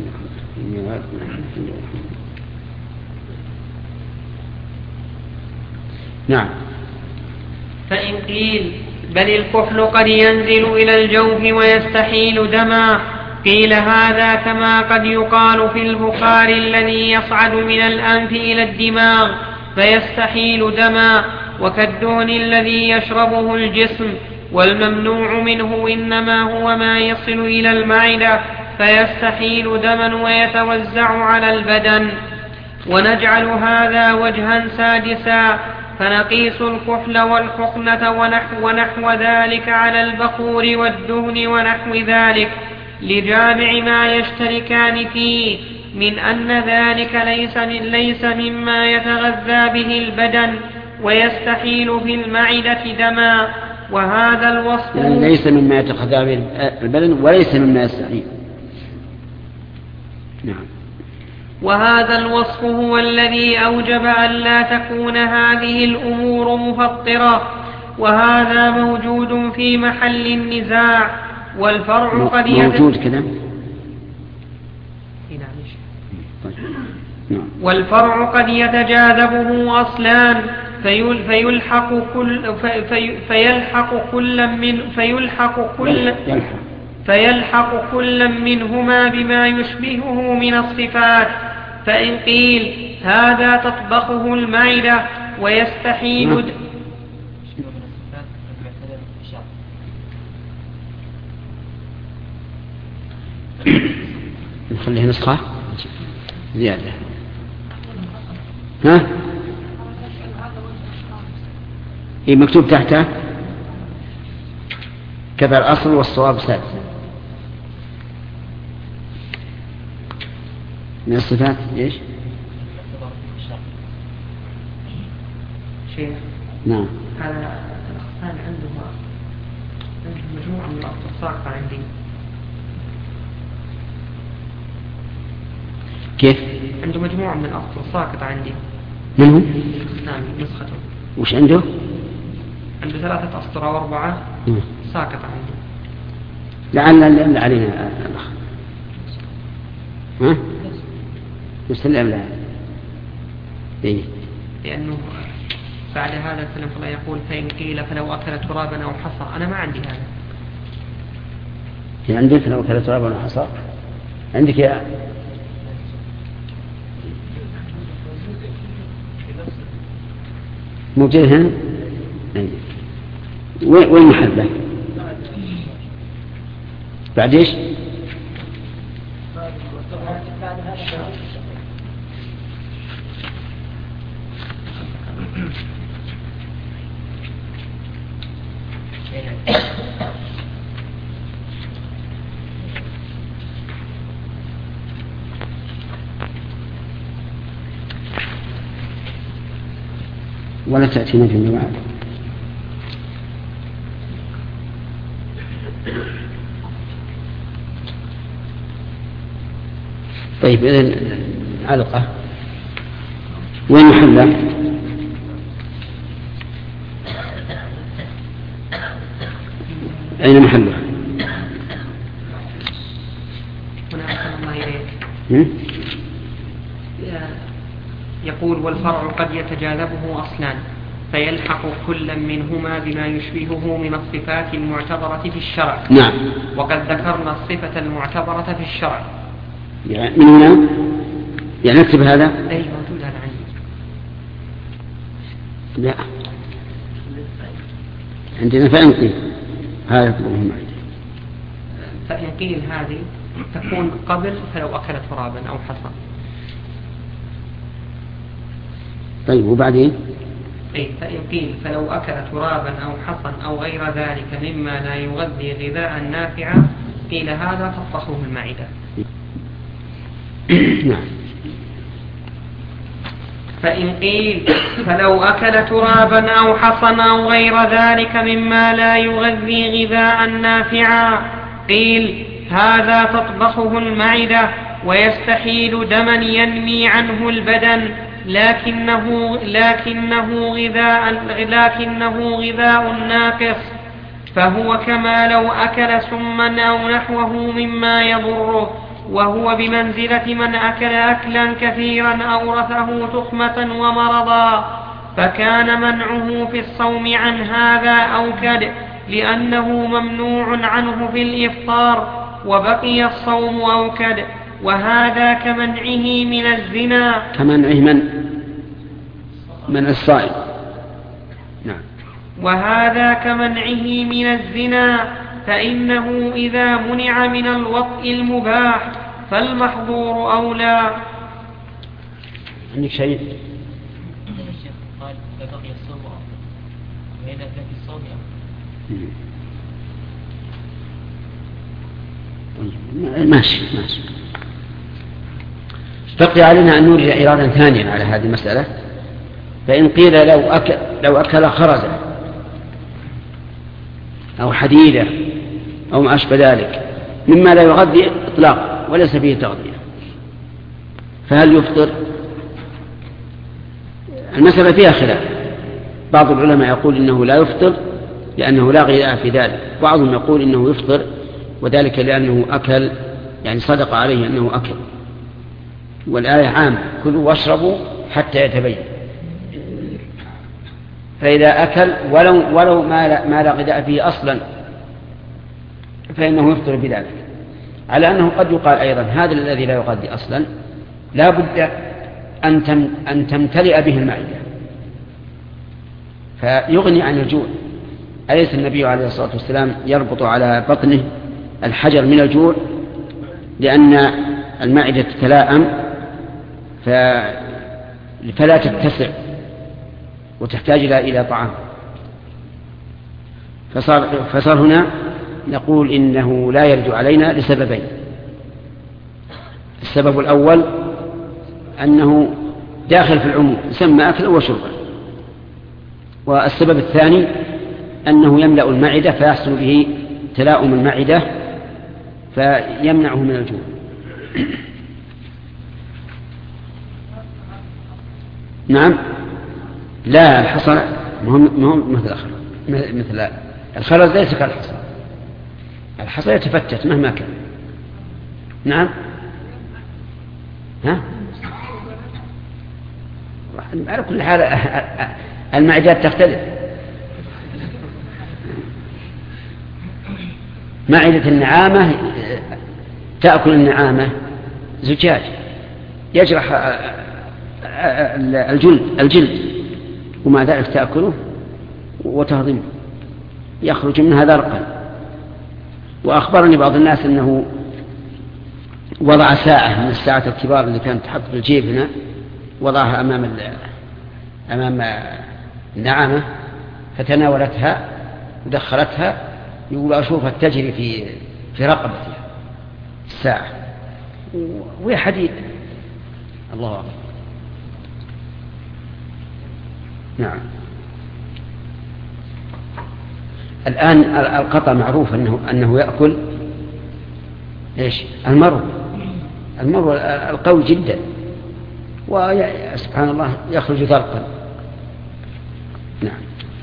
S2: نعم.
S1: فإن قيل بل الكحل قد ينزل إلى الجوف ويستحيل دما قيل هذا كما قد يقال في البخار الذي يصعد من الأنف إلى الدماغ فيستحيل دما وكالدهن الذي يشربه الجسم والممنوع منه إنما هو ما يصل إلى المعدة فيستحيل دما ويتوزع على البدن. ونجعل هذا وجها سادسا فنقيس الكحل والحقنة ونحو ذلك على البخور والدهن ونحو ذلك لجامع ما يشتركان فيه من أن ذلك ليس مما يتغذى به البدن ويستحيل في المعدة دما وهذا الوصف
S2: يعني ليس مما يتغذى به البدن وليس مما يستحيل. نعم.
S1: وهذا الوصف هو الذي أوجب أن لا تكون هذه الأمور مفطرة وهذا موجود في محل النزاع والفرع قد
S2: موجود كذا.
S1: والفرع قد يتجاذبه أصلان فيلحق كل منهما بما يشبهه من الصفات. فإن قيل هذا تطبخه المعدة ويستحيل
S2: نخليه نسخة زيادة. ها هي مكتوب تحتها كذا الأصل والصواب سادس من الصفات. ايش
S1: شيخ؟
S2: نعم.
S1: هذا الأخصان عندهم مجموعة من الأخطاء ساقطة عندي.
S2: كيف؟
S1: عنده مجموعة من الأخطاء ساقطة عندي.
S2: منه؟
S1: نعم نسخته.
S2: وش عنده؟
S1: عنده 3 أسطر و4 ساقطة عندي.
S2: لعل علينا الأخ. ها؟ يسلم لا. إيه؟
S1: لأنه بعد هذا الكلام فلا يقول فإن قيل فلو أكل ترابا أو حصى. أنا ما عندي هذا.
S2: عندك لو أكل ترابا أو حصى؟ عندك يا موجود هنا؟ وين محله؟ بعد ايش؟ ولا تأتينا في الموعد. طيب إذن علقة وين محلها؟ أين محلها؟
S1: هنا أحسن الله إليك. يقول والفرع قد يتجاذبه أصلان فيلحق كل منهما بما يشبهه من الصفات المعتبرة في الشرع.
S2: نعم.
S1: وقد ذكرنا الصفة المعتبرة في الشرع.
S2: يعني من هنا يعني نكتب هذا؟
S1: أي موجود هذا عندي.
S2: لا عندنا فإن قيل هذا مهم.
S1: فإن قيل هذه تكون قبل فلو أكل ترابا أو حصى.
S2: طيب وبعدين؟
S1: أي فإن قيل فلو أكل ترابا أو حصى أو غير ذلك مما لا يغذي غذاء نافعا قيل هذا تطبخه المعدة.
S2: نعم.
S1: فإن قيل فلو أكل ترابا أو حصى أو غير ذلك مما لا يغذي غذاء نافعا قيل هذا تطبخه المعدة ويستحيل دما ينمي عنه البدن لكنه غذاء ناقص، فهو كما لو أكل سما أو نحوه مما يضره، وهو بمنزلة من أكل أكلا كثيرا أورثه تخمة ومرضا، فكان منعه في الصوم عن هذا أوكد، لأنه ممنوع عنه في الإفطار، وبقي الصوم أوكد. وهذا كمنعه من الزنا،
S2: كمنعه من الصائم. نعم.
S1: وهذا كمنعه من الزنا، فإنه إذا منع من الوطء المباح فالمحظور أولى.
S2: عندك شيء؟
S3: الشيخ قال فبقي الصوم وإذا كان في الصوم
S2: ماشي. بقي علينا أن نورد إرادا ثانيا على هذه المسألة. فإن قيل لو أكل خرزة أو حديدة أو ما أشبه ذلك مما لا يغذي إطلاقا وليس فيه تغذية، فهل يفطر؟ المسألة فيها خلاف. بعض العلماء يقول إنه لا يفطر لأنه لا غذاء في ذلك، بعضهم يقول إنه يفطر وذلك لأنه أكل، يعني صدق عليه أنه أكل، والآية عامة: كلوا واشربوا حتى يتبين. فإذا أكل ولو ما لا غذاء فيه أصلا فإنه يفطر بذلك، على أنه قد يقال أيضا هذا الذي لا يغذي أصلا لا بد أن تمتلئ به المعدة فيغني عن الجوع. أليس النبي عليه الصلاة والسلام يربط على بطنه الحجر من الجوع لأن المعدة تتلائم فلا تتسع وتحتاج إلى طعام. فصار هنا نقول إنه لا يرد علينا لسببين: السبب الأول أنه داخل في العموم يسمى أكلا وشربا، والسبب الثاني أنه يملأ المعدة فيحصل به تلاؤم المعدة فيمنعه من الجوع. نعم. لا، الحصى مهم مثل الخرز ليس كالحصى، الحصى يتفتت مهما كان. نعم. على كل حال المعدات تختلف. معدة النعامة تأكل النعامة زجاج يجرح الجلد ومع ذلك تأكله وتهضمه، يخرج منها ذرقا. وأخبرني بعض الناس أنه وضع ساعة من الساعات الكبار اللي كانت تحط في الجيب هنا، وضعها أمام النعامة فتناولتها ودخلتها، يقول أشوفها تجري في رقبتها الساعة وهي حديد. الله أكبر. نعم. الآن القطع معروف أنه يأكل إيش؟ المرو القوي جدا، وسبحان الله يخرج ذرقا. نعم.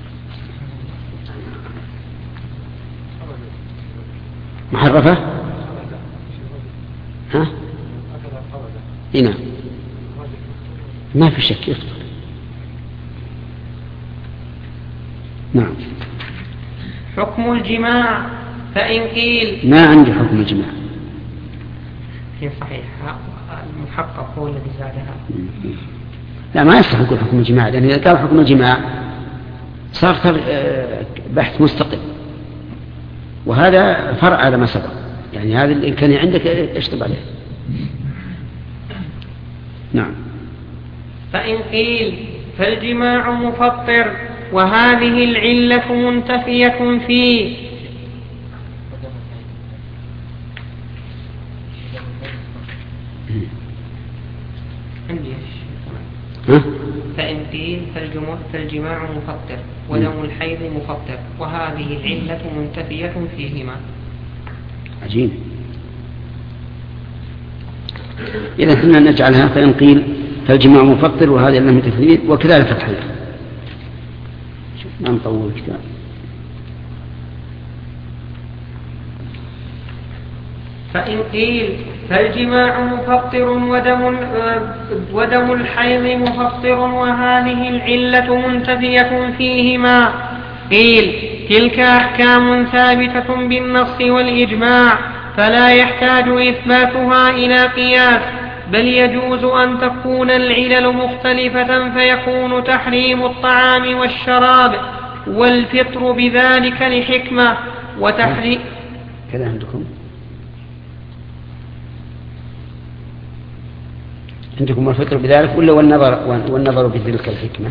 S2: محرفة؟ ها؟ نعم. ما في شك يفطر. نعم.
S1: حكم الجماع، فإن قيل
S2: ما عندي حكم الجماع.
S1: هي صحيحة، المحقق هو الذي زادها.
S2: لا، ما يصح يقول حكم الجماع، لأن إذا كان حكم الجماع صار بحث مستقل، وهذا فرع على ما سبق. يعني هذا الإمكانية عندك اشطب عليه. نعم.
S1: فإن قيل فالجماع مفطر وهذه العلة منتفية فيه. فإن قيل فالجماع مفطر ودم الحيض مفطر وهذه العلة منتفية فيهما.
S2: عجيب. إذا كنا نجعلها فإن قيل فالجماع مفطر وهذا لم تثبيت، وكذلك الحيض. ما نطول الكتاب.
S1: فإن قيل فالجماع مفطر ودم الحيض مفطر وهذه العلة منتفية فيهما، قيل تلك أحكام ثابتة بالنص والإجماع فلا يحتاج إثباتها إلى قياس، بل يجوز أن تكون العلل مختلفة فيكون تحريم الطعام والشراب والفطر بذلك لحكمة وتحريم.
S2: كذا عندكم الفطر بذلك ولا والنظر بتلك الحكمة؟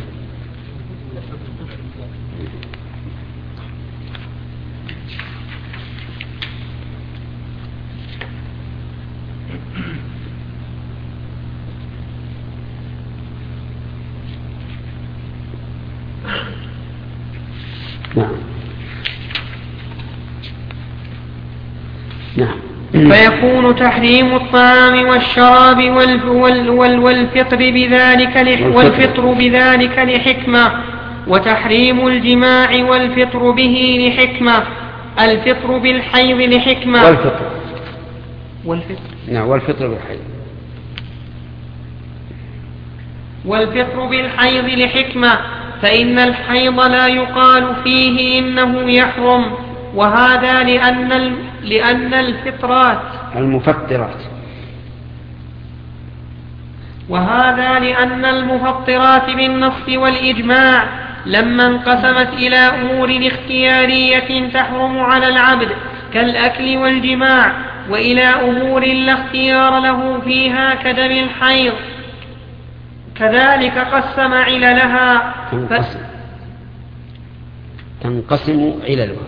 S2: نعم.
S1: فيكون تحريم الطعام والشراب والفطر بذلك لحكمة، وتحريم الجماع والفطر به لحكمة، الفطر بالحيض لحكمة
S2: والفطر بالحيض
S1: والفطر بالحيض لحكمة، فإن الحيض لا يقال فيه إنه يحرم، وهذا لأن الفطرات
S2: المفطرات،
S1: وهذا لأن المفطرات بالنص والإجماع لما انقسمت إلى أمور اختيارية تحرم على العبد كالأكل والجماع، وإلى أمور لا اختيار له فيها كدم الحيض، كذلك قسم عللها
S2: تنقسم عللها.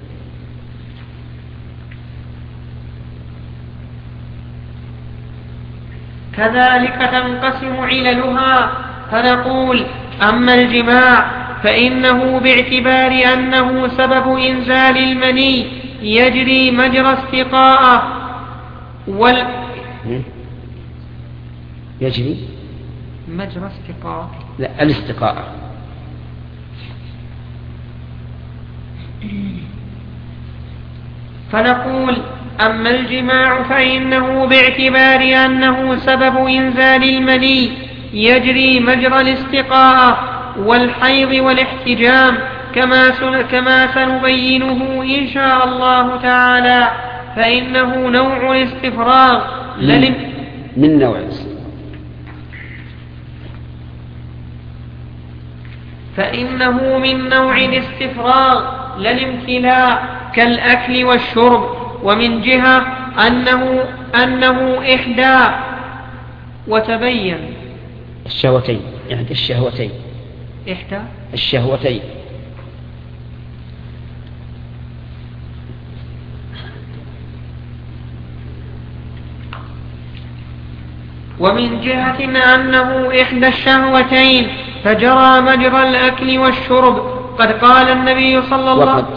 S1: كذلك تنقسم عللها، فنقول أما الجماع فإنه باعتبار أنه سبب إنزال المني يجري مجرى استقاءه
S2: يجري
S1: مجرى استقاء
S2: لا الاستقاء.
S1: فنقول أما الجماع فإنه باعتبار أنه سبب إنزال المني يجري مجرى الاستقاء والحيض والاحتجام كما سنبينه إن شاء الله تعالى، فإنه نوع الاستفراغ
S2: من نوع
S1: فإنه من نوع الاستفراغ لا الامتلاء كالأكل والشرب، ومن جهة أنه إحدى وتبين
S2: الشهوتين، يعني الشهوتين
S1: إحدى
S2: الشهوتين.
S1: ومن جهة أنه إحدى الشهوتين فجرى مجرى الأكل والشرب. قد قال النبي صلى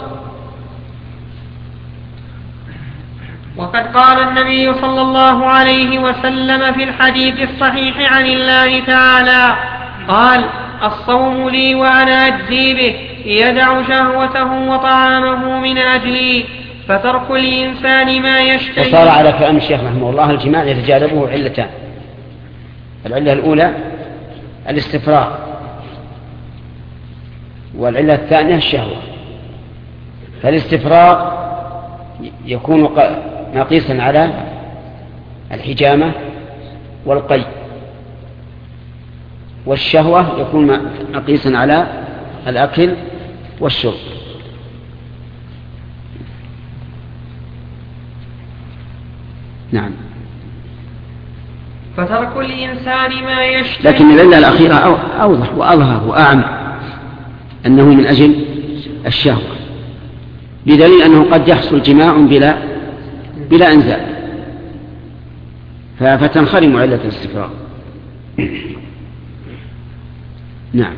S1: الله عليه وسلم في الحديث الصحيح عن الله تعالى قال: الصوم لي وأنا أجزي به، يدع شهوته وطعامه من أجلي، فترك الإنسان ما يشتهي.
S2: وصار على كلام الشيخ رحمه الله الجماع يتجانبه علتان: العلة الأولى الاستفراغ، والعلة الثانية الشهوة. فالاستفراغ يكون نقيسا على الحجامة والقي، والشهوة يكون نقيسا على الأكل والشرب. نعم.
S1: فترك الإنسان ما يشتهي.
S2: لكن العلة الأخيرة أوضح وأظهر وأعم، أنه من أجل الشهوة، بدليل أنه قد يحصل جماع بلا إنزال، فتنخرم علة الاستفراغ. نعم.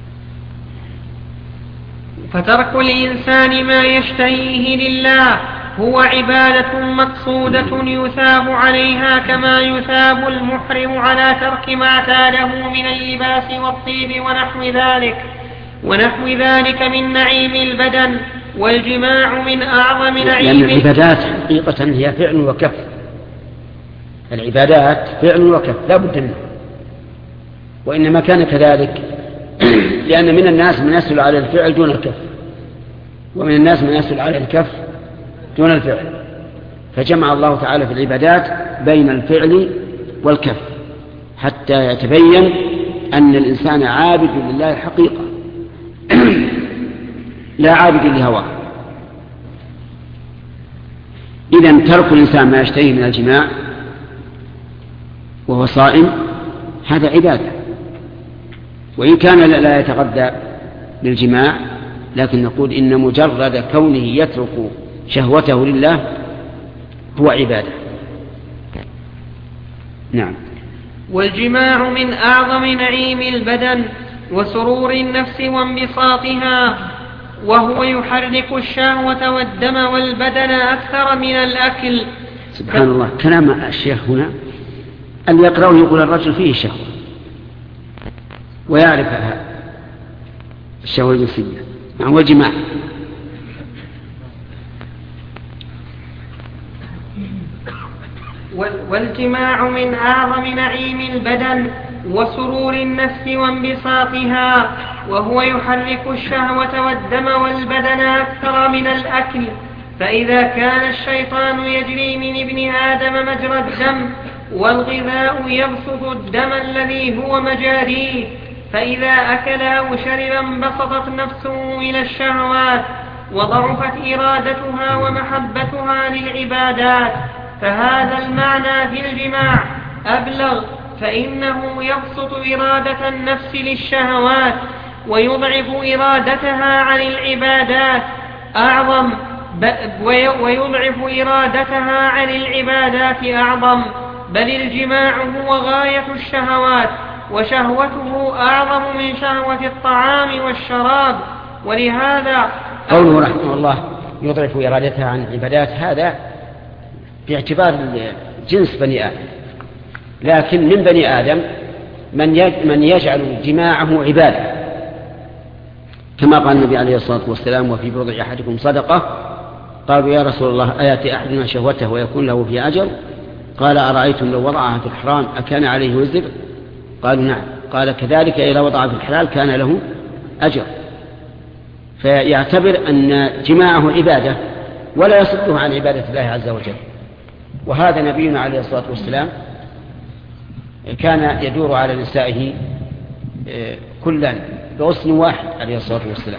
S1: فترك الإنسان ما يشتهيه لله هو عبادة مقصودة يثاب عليها كما يثاب المحرم على ترك ما اعتاده من اللباس والطيب ونحو ذلك من نعيم البدن. والجماع من أعظم نعيم،
S2: لأن العبادات حقيقة هي فعل وكف. العبادات فعل وكف لا بد منه، وإنما كان كذلك لأن من الناس من يسهل على الفعل دون الكف، ومن الناس من يسهل على الكف دون الفعل، فجمع الله تعالى في العبادات بين الفعل والكف حتى يتبين أن الإنسان عابد لله الحقيقة لا عابد لهواه. إذن ترك الإنسان ما يشتهي من الجماع وهو صائم هذا عبادة، وإن كان لا يتغذى بالجماع، لكن نقول إن مجرد كونه يترك شهوته لله هو عبادة. نعم.
S1: والجماع من أعظم نعيم البدن وسرور النفس وانبساطها، وهو يحرك الشهوة والدم والبدن أكثر من الأكل.
S2: سبحان الله، كلام الشيخ هنا أن يقرأه يقول الرجل فيه شهوة ويعرف الشهوة الجنسية نعم والجماع.
S1: والجماع من أعظم نعيم البدن وسرور النفس وانبساطها، وهو يحرك الشهوة والدم والبدن أكثر من الأكل. فإذا كان الشيطان يجري من ابن آدم مجرى الدم، والغذاء يبسط الدم الذي هو مجاريه، فإذا أكل أو شرب انبسطت نفسه إلى الشهوات وضعفت إرادتها ومحبتها للعبادات. فهذا المعنى في الجماع أبلغ، فإنه يبسط إرادة النفس للشهوات ويضعف إرادتها عن العبادات أعظم، بل الجماع هو غاية الشهوات، وشهوته أعظم من شهوة الطعام والشراب. ولهذا
S2: قوله رحمه الله يضعف إرادتها عن العبادات، هذا باعتبار جنس بني آدم، لكن من بني آدم من يجعل جماعه عبادة، كما قال النبي عليه الصلاة والسلام: وفي بضع أحدكم صدقة. قالوا: يا رسول الله، أيأتي أحدنا شهوته ويكون له في أجر؟ قال: أرأيتم لو وضعها في الحرام أكان عليه وزر؟ قالوا: نعم. قال: كذلك إذا وضع في الحلال كان له أجر. فيعتبر أن جماعه عبادة ولا يصده عن عبادة الله عز وجل. وهذا نبينا عليه الصلاة والسلام كان يدور على نسائه كلا بغصن واحد عليه الصلاة والسلام،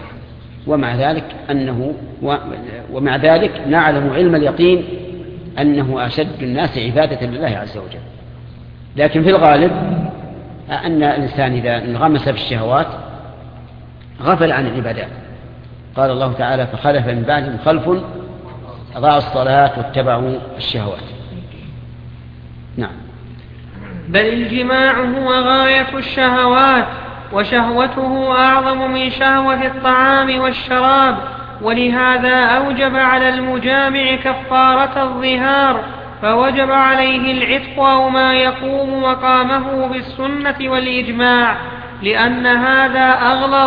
S2: ومع ذلك نعلم علم اليقين أنه أشد الناس عبادة لله عز وجل. لكن في الغالب أن الإنسان إذا انغمس بالشهوات غفل عن العبادات. قال الله تعالى: فخلف من بعدهم خلف أضاعوا الصلاة واتبعوا الشهوات. نعم.
S1: بل الجماع هو غاية الشهوات، وشهوته أعظم من شهوة الطعام والشراب. ولهذا أوجب على المجامع كفارة الظهار، فوجب عليه العتق أو ما يقوم مقامه بالسنة والإجماع، لأن هذا أغلظ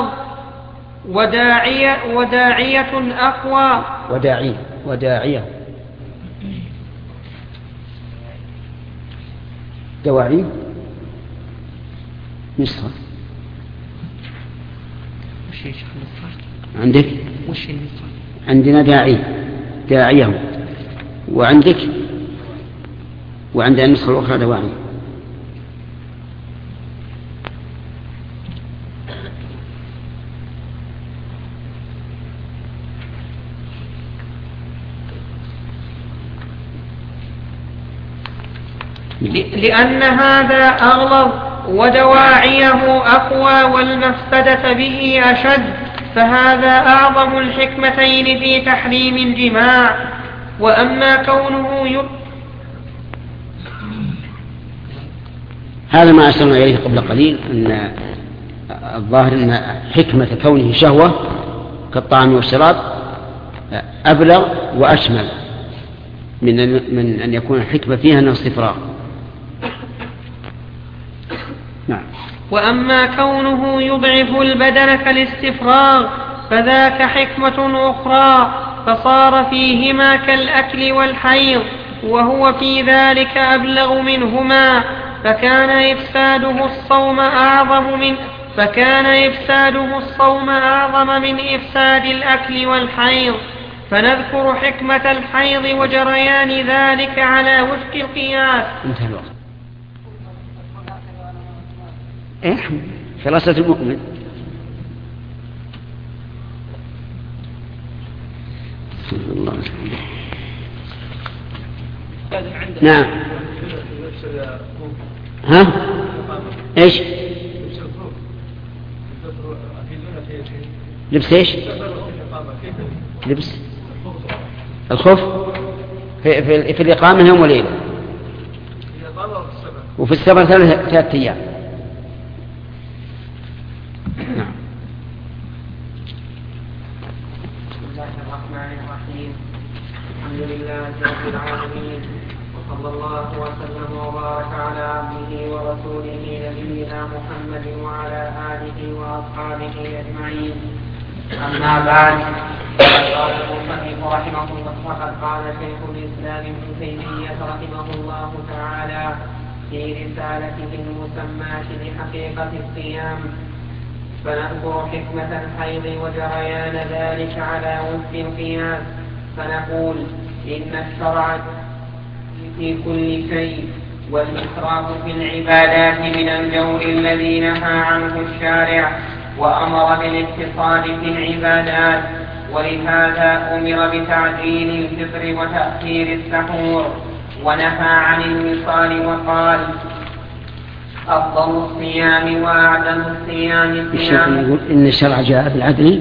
S1: وداعية أقوى.
S2: وداعية دواعي نصف عندك. عندنا داعيه، وعندنا النسخة الأخرى دواعي.
S1: لأن هذا أغلظ ودواعيه أقوى والمفسدة به أشد، فهذا أعظم الحكمتين في تحريم الجماع. وأما كونه
S2: هذا ما أشرنا إليه قبل قليل، أن الظاهر أن حكمة كونه شهوة كالطعام والشراب أبلغ وأشمل من أن يكون الحكمة فيها أنه استفراغ. نعم.
S1: وأما كونه يضعف البدن كالاستفراغ فذاك حكمة أخرى، فصار فيهما كالأكل والحيض، وهو في ذلك أبلغ منهما، فكان إفساده الصوم أعظم من إفساد الأكل والحيض. فنذكر حكمة الحيض وجريان ذلك على وفق القياس.
S2: انتهى الوقت. خلاصة المؤمن. نعم. ها؟ ايش؟ لبس ايش؟ لبس الخوف في الإقامة يوم وليلة، وفي السفر 3 أيام. نعم.
S1: بسم الله الرحمن الرحيم. الحمد لله رب العالمين، وصلى الله وسلم وبارك على عبده ورسوله نبينا محمد وعلى آله وأصحابه أجمعين. أما بعد، قال المصنف رحمه الله، وقد قال شيخ الإسلام ابن تيمية رحمه الله تعالى في رسالته المسماة بحقيقة الصيام، فنذكر حكمة الحيض وجريان ذلك على وفق القياس، فنقول إن الشرع في كل شيء، والإسراف في العبادات من الجور الذي نهى عنه الشارع وأمر بالاقتصاد في العبادات، ولهذا أمر بتعجيل الفطر وتأخير السحور، ونهى عن الوصال وقال أفضل الصيام وأعدل الصيام
S2: الشيخ يقول إن الشرع جاء بالعدل.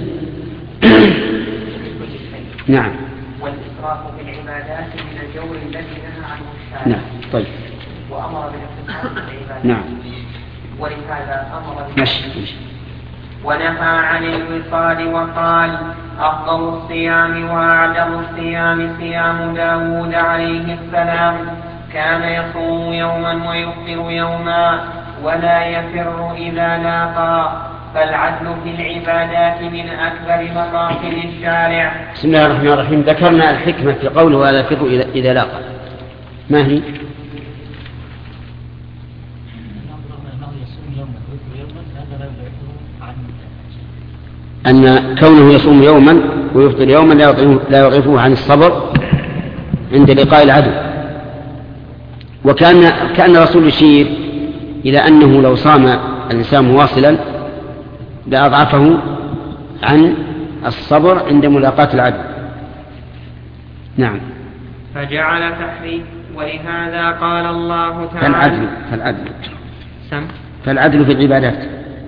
S2: نعم.
S1: والإسراف في العبادات من الجور الذي نهى عنه الشارع.
S2: نعم. طيب.
S1: وأمر بالاقتصاد في العبادات.
S2: نعم.
S1: ولهذا أمر
S2: ماشي.
S1: ونهى عن الوصال وقال أفضل الصيام وأعدل الصيام صيام داود عليه السلام، كان يصوم يوما ويفطر يوما ولا يفر إذا لاقى، فالعدل في العبادات من أكبر مقاصد الشارع.
S2: بسم الله الرحمن الرحيم. ذكرنا الحكمة في قوله ولا يفر إذا لاقى، ما هي؟ أن كونه يصوم يوما ويفطر يوما لا يغفه عن الصبر عند لقاء العدو. كأن الرسول يشير إلى أنه لو صام الإنسان مواصلا لأضعفه عن الصبر عند ملاقاة العدو. نعم.
S1: فجعل تحريم، ولهذا قال الله تعالى
S2: فالعدل في العبادات.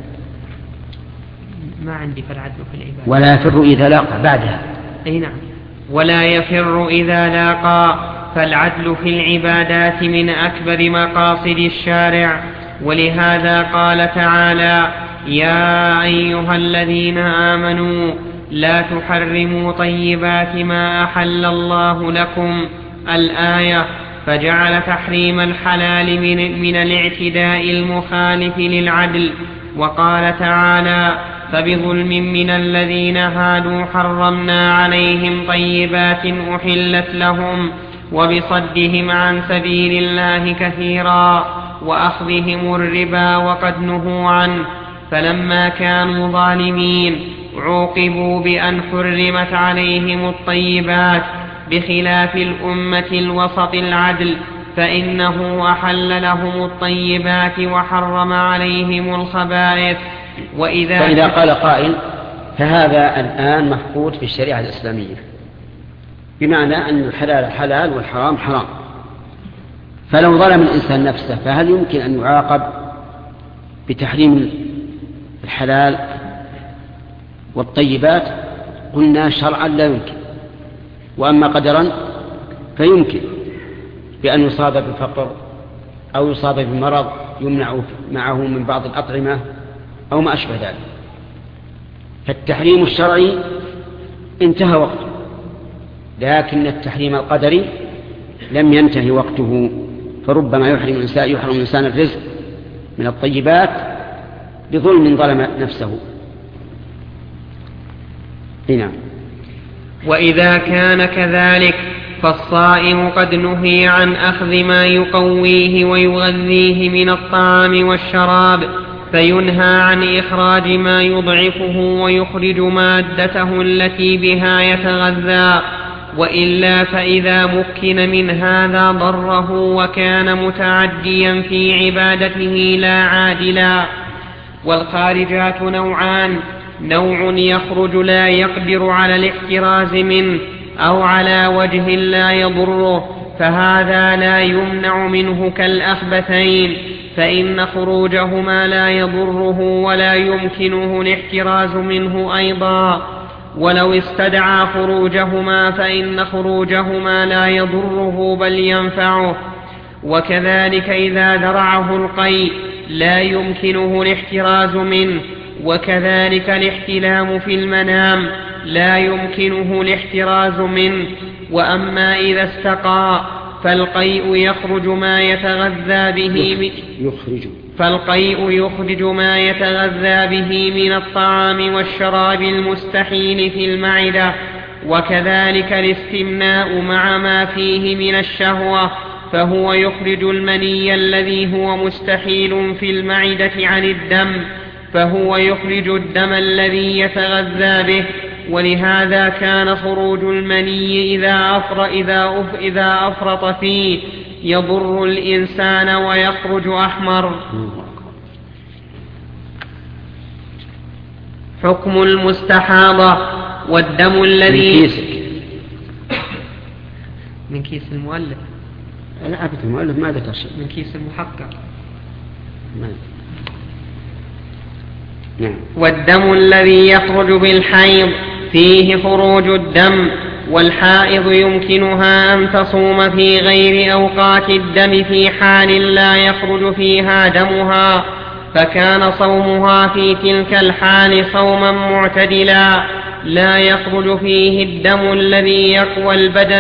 S1: ما عندي فالعدل في العبادات.
S2: ولا يفر إذا لاقى بعدها.
S1: أي نعم. ولا يفر إذا لاقى، فالعدل في العبادات من أكبر مقاصد الشارع، ولهذا قال تعالى يا أيها الذين آمنوا لا تحرموا طيبات ما أحل الله لكم، الآية. فجعل تحريم الحلال من الاعتداء المخالف للعدل. وقال تعالى فبظلم من الذين هادوا حرمنا عليهم طيبات أحلت لهم، وبصدهم عن سبيل الله كثيرا، وأخذهم الربا وقد نهوا عنه، فلما كانوا ظالمين عوقبوا بأن حرمت عليهم الطيبات، بخلاف الأمة الوسط العدل، فإنه أحل لهم الطيبات وحرم عليهم الخبائث.
S2: فإذا قال قائل فهذا الآن مفقود في الشريعة الإسلامية، بمعنى أن الحلال حلال والحرام حرام، فلو ظلم الإنسان نفسه فهل يمكن أن يعاقب بتحريم الحلال والطيبات؟ قلنا شرعا لا يمكن، وأما قدرا فيمكن، بأن يصاب بالفقر أو يصاب بمرض يمنع معه من بعض الأطعمة أو ما أشبه ذلك. فالتحريم الشرعي انتهى وقته، لكن التحريم القدري لم ينتهي وقته، فربما يحرم الإنسان الرزق من الطيبات بظلم ظلم نفسه. نعم.
S1: وإذا كان كذلك فالصائم قد نهي عن أخذ ما يقويه ويغذيه من الطعام والشراب، فينهى عن إخراج ما يضعفه ويخرج مادته التي بها يتغذى، وإلا فإذا مكن من هذا ضره وكان متعديا في عبادته لا عادلا. والخارجات نوعان: نوع يخرج لا يقدر على الاحتراز منه أو على وجه لا يضره، فهذا لا يمنع منه كالأخبثين، فإن خروجهما لا يضره ولا يمكنه الاحتراز منه أيضا، ولو استدعى خروجهما فإن خروجهما لا يضره بل ينفعه. وكذلك إذا درعه القيء لا يمكنه الاحتراز منه، وكذلك الاحتلام في المنام لا يمكنه الاحتراز منه. وأما إذا استقى فالقيء يخرج ما يتغذى به من الطعام والشراب المستحيل في المعدة، وكذلك الاستمناء مع ما فيه من الشهوة، فهو يخرج المني الذي هو مستحيل في المعدة عن الدم، فهو يخرج الدم الذي يتغذى به. ولهذا كان خروج المني إذا أفرط فيه يضر الإنسان ويخرج أحمر. حكم المستحاضة. والدم الذي من كيس المؤلف.
S2: لا أبدا المؤلف ما ذكر شيء.
S1: من كيس المحقق.
S2: نعم.
S1: والدم الذي يخرج بالحيض فيه خروج الدم، والحائض يمكنها أن تصوم في غير أوقات الدم في حال لا يخرج فيها دمها، فكان صومها في تلك الحال صوما معتدلا لا يخرج فيه الدم الذي يقوي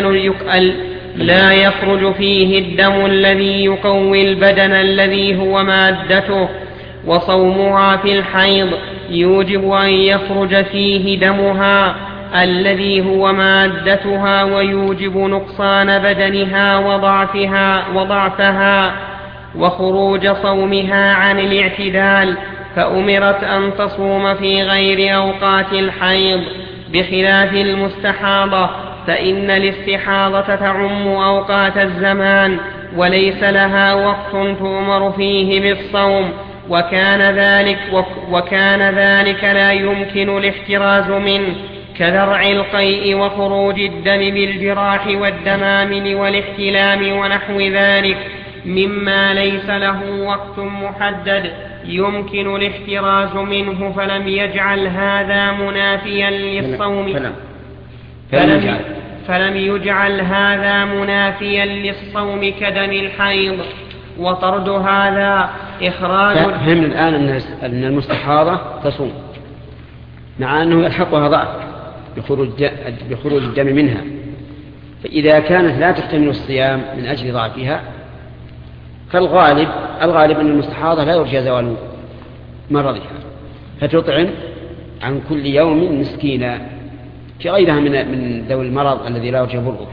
S1: البدن الذي هو مادته. وصومها في الحيض يوجب أن يخرج فيه دمها الذي هو مادتها، ويوجب نقصان بدنها وضعفها وخروج صومها عن الاعتدال، فأمرت أن تصوم في غير أوقات الحيض، بخلاف المستحاضة، فإن الاستحاضة تعم أوقات الزمان وليس لها وقت تؤمر فيه بالصوم، وكان ذلك لا يمكن الاحتراز منه، كذرع القيء وخروج الدم بالجراح والدمامل والاحتلام ونحو ذلك مما ليس له وقت محدد يمكن الاحتراز منه، فلم يجعل هذا منافيا للصوم فلم يجعل هذا منافيا للصوم كدم الحيض. وطرد هذا إخراج.
S2: فهمنا الآن أن المستحاضة تصوم مع أنه يلحقها ضعف بخروج الدم منها، فإذا كانت لا تحتمل الصيام من أجل ضعفها فالغالب أن المستحاضة لا يرجى زوال مرضها، فتطعم عن كل يوم مسكينا كغيرها من ذوي المرض الذي لا يرجى بره.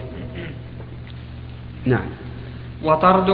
S2: نعم.
S1: وطرد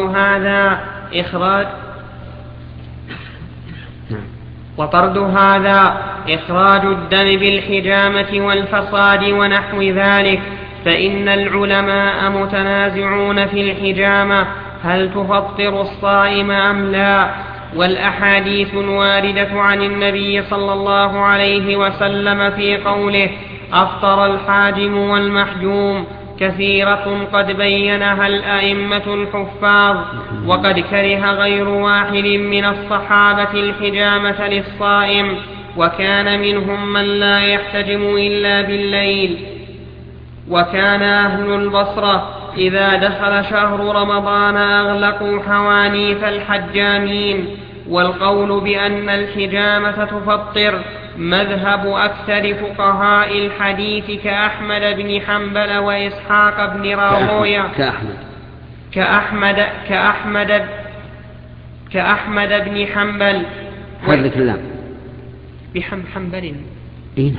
S1: هذا إخراج الدم بالحجامة والفصاد ونحو ذلك، فإن العلماء متنازعون في الحجامة هل تفطر الصائم أم لا، والأحاديث الواردة عن النبي صلى الله عليه وسلم في قوله أفطر الحاجم والمحجوم كثيرة قد بينها الأئمة الحفاظ، وقد كره غير واحد من الصحابة الحجامة للصائم، وكان منهم من لا يحتجم إلا بالليل. وكان أهل البصرة إذا دخل شهر رمضان أغلقوا حوانيت الحجامين، والقول بأن الحجامة تفطر مذهب أكثر فقهاء الحديث كأحمد بن حنبل وإسحاق بن راهويه كأحمد بن حنبل.
S2: حرك اللام
S1: حنبل.
S2: نعم،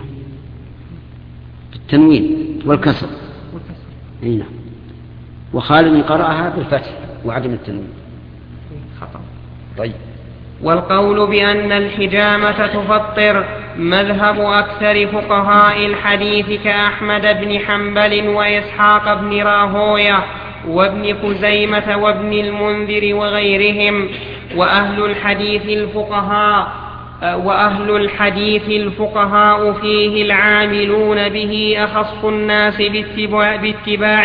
S2: بالتنوين والكسر. نعم. وخالد قرأها بالفتح وعدم التنوين.
S1: خطأ.
S2: طيب.
S1: والقول بأن الحجامة تفطر مذهب أكثر فقهاء الحديث كأحمد بن حنبل وإسحاق بن راهوية وابن خزيمة وابن المنذر وغيرهم. وأهل الحديث الفقهاء فيه العاملون به أخص الناس باتباع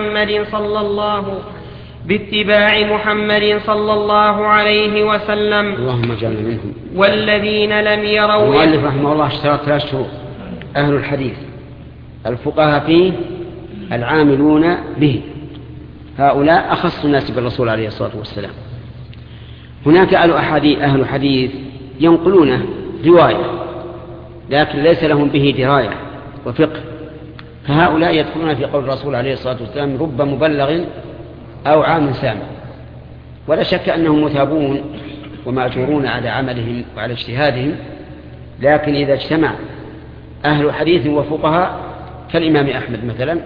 S1: محمد صلى الله عليه وسلم.
S2: اللهم اجعلنا منهم.
S1: والذين لم يروا.
S2: المؤلف رحمه الله اشترط 3 شروط: أهل الحديث، الفقهاء فيه، العاملون به. هؤلاء أخص الناس بالرسول عليه الصلاة والسلام. هناك أهل حديث ينقلونه رواية لكن ليس لهم به دراية وفقه، فهؤلاء يدخلون في قول الرسول عليه الصلاة والسلام: رب مبلغ أو عام سامع. ولا شك أنهم مثابون ومأجورون على عملهم وعلى اجتهادهم، لكن إذا اجتمع أهل حديث وفقهاء كالإمام أحمد مثلا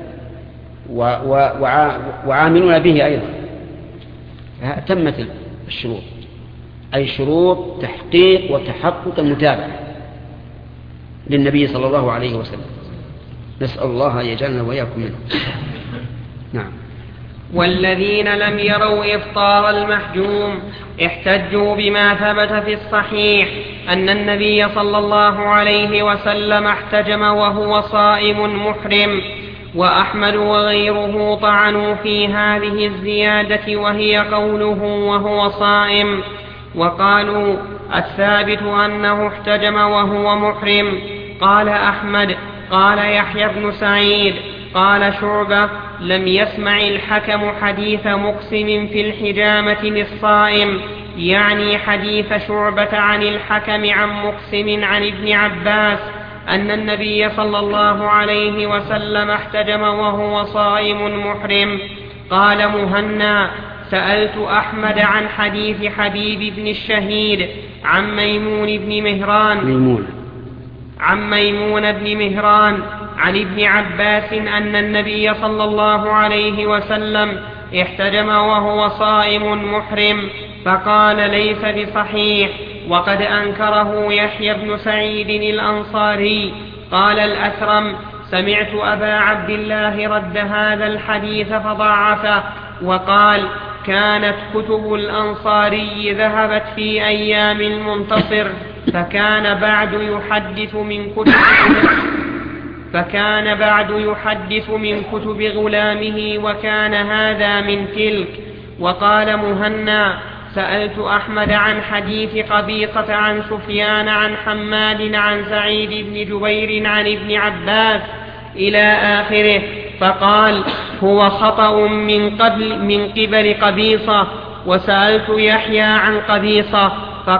S2: وعاملون به أيضا تمت الشروط، أي شروط تحقيق وتحقق المتابعة للنبي صلى الله عليه وسلم. نسأل الله أن يجعلنا وإياكم منه. نعم.
S1: والذين لم يروا إفطار المحجوم احتجوا بما ثبت في الصحيح أن النبي صلى الله عليه وسلم احتجم وهو صائم محرم. وأحمد وغيره طعنوا في هذه الزيادة وهي قوله وهو صائم، وقالوا الثابت أنه احتجم وهو محرم. قال أحمد. قال يحيى بن سعيد قال شعبة: لم يسمع الحكم حديث مقسم في الحجامة للصائم، يعني حديث شعبة عن الحكم عن مقسم عن ابن عباس أن النبي صلى الله عليه وسلم احتجم وهو صائم محرم. قال مهنا: سألت أحمد عن حديث حبيب بن الشهيد عن ميمون بن مهران عن ابن عباس أن النبي صلى الله عليه وسلم احتجم وهو صائم محرم، فقال ليس بصحيح، وقد أنكره يحيى بن سعيد الأنصاري. قال الأثرم: سمعت أبا عبد الله رد هذا الحديث فضعفه، وقال: كانت كتب الأنصاري ذهبت في أيام المنتصر، فكان بعد يحدث من كتب غلامه، وكان هذا من تلك. وقال مهنا: سألت أحمد عن حديث قبيصة عن سفيان عن حماد عن سعيد بن جبير عن ابن عباس إلى آخره، فقال: هو خطأ من قبل قبيصة. وسألت يحيى عن قبيصة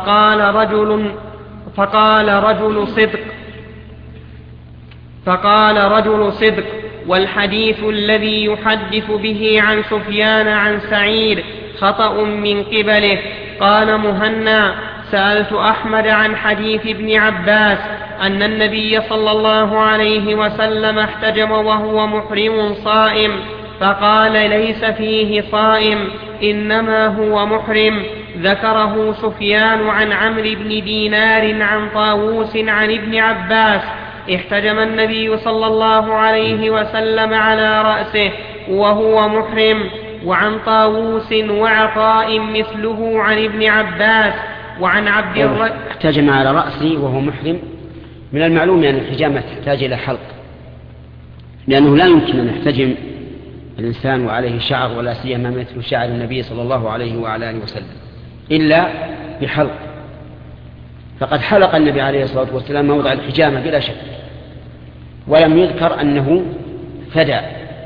S1: فقال رجل صدق، والحديث الذي يحدث به عن سفيان عن سعيد خطأ من قبله. قال مهنا: سألت أحمد عن حديث ابن عباس أن النبي صلى الله عليه وسلم احتجم وهو محرم صائم، فقال: ليس فيه صائم، إنما هو محرم. ذكره سفيان عن عمرو بن دينار عن طاووس عن ابن عباس: احتجم النبي صلى الله عليه وسلم على رأسه وهو محرم. وعن طاووس وعطاء مثله عن ابن عباس. وعن عبد الرحمن
S2: احتجم على رأسه وهو محرم. من المعلوم أن الحجامة تحتاج إلى حلق، لأنه لا يمكن أن يحتجم الإنسان وعليه شعر، ولا سيما مثل شعر النبي صلى الله عليه وعلى آله وسلم، إلا بحلق. فقد حلق النبي عليه الصلاة والسلام موضع الحجامة بلا شك، ولم يذكر أنه فدى.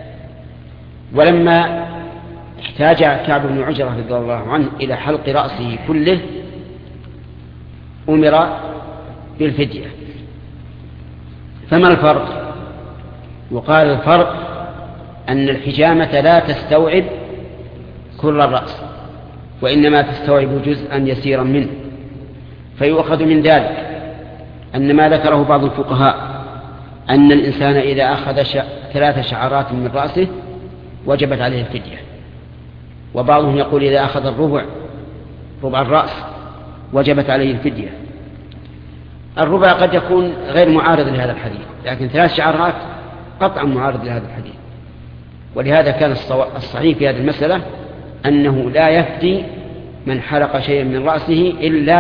S2: ولما احتاج كعب بن عجرة رضي الله عنه إلى حلق رأسه كله أمر بالفدية. فما الفرق؟ وقال: الفرق أن الحجامة لا تستوعب كل الرأس، وإنما تستوعب جزءا يسيرا منه. فيؤخذ من ذلك أن ما ذكره بعض الفقهاء أن الإنسان إذا أخذ 3 شعرات من رأسه وجبت عليه الفدية، وبعضهم يقول إذا أخذ ربع الرأس وجبت عليه الفدية. الربع قد يكون غير معارض لهذا الحديث، لكن 3 شعرات قطعا معارض لهذا الحديث. ولهذا كان الصحيح في هذه المسألة أنه لا يفدي من حلق شيئا من رأسه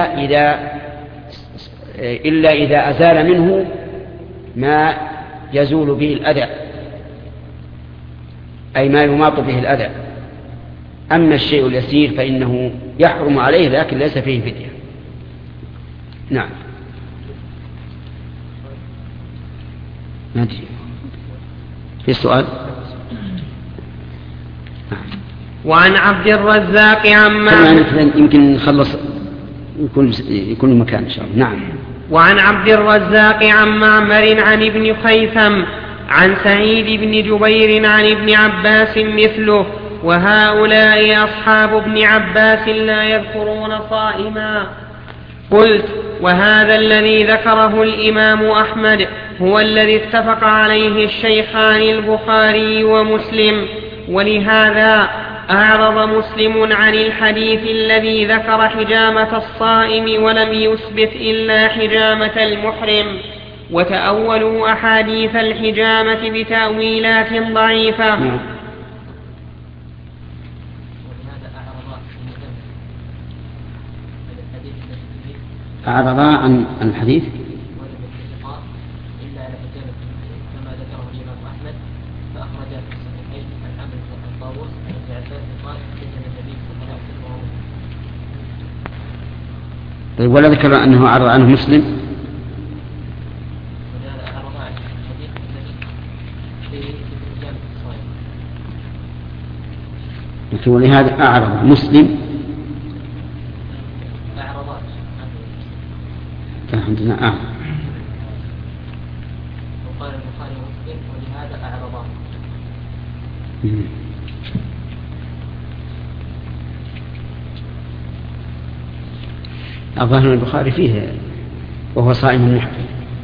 S2: إلا إذا أزال منه ما يزول به الأذى، أي ما يماط به الأذى. أما الشيء اليسير فإنه يحرم عليه، لكن ليس فيه فدية. نعم. ما أدري في سؤال.
S1: وعن عبد الرزاق عما
S2: يمكن نخلص يكون مكان إن شاء الله. نعم.
S1: وعن عبد الرزاق عن معمر عن ابن خيثم عن سعيد بن جبير عن ابن عباس مثله، وهؤلاء أصحاب ابن عباس لا يذكرون صائما. قلت: وهذا الذي ذكره الإمام أحمد هو الذي اتفق عليه الشيخان البخاري ومسلم، ولهذا أعرض مسلم عن الحديث الذي ذكر حجامة الصائم ولم يثبت إلا حجامة المحرم، وتأولوا أحاديث الحجامة بتأويلات ضعيفة.
S2: أعرضا عن الحديث طيب، ولا ذكر أنه أعرض عنه مسلم؟ ولهذا أعرض مسلم. عندنا وقال
S3: البخاري ومسلم ولهذا أعرضا.
S2: الظاهر البخاري فيه وهو صائم محرم.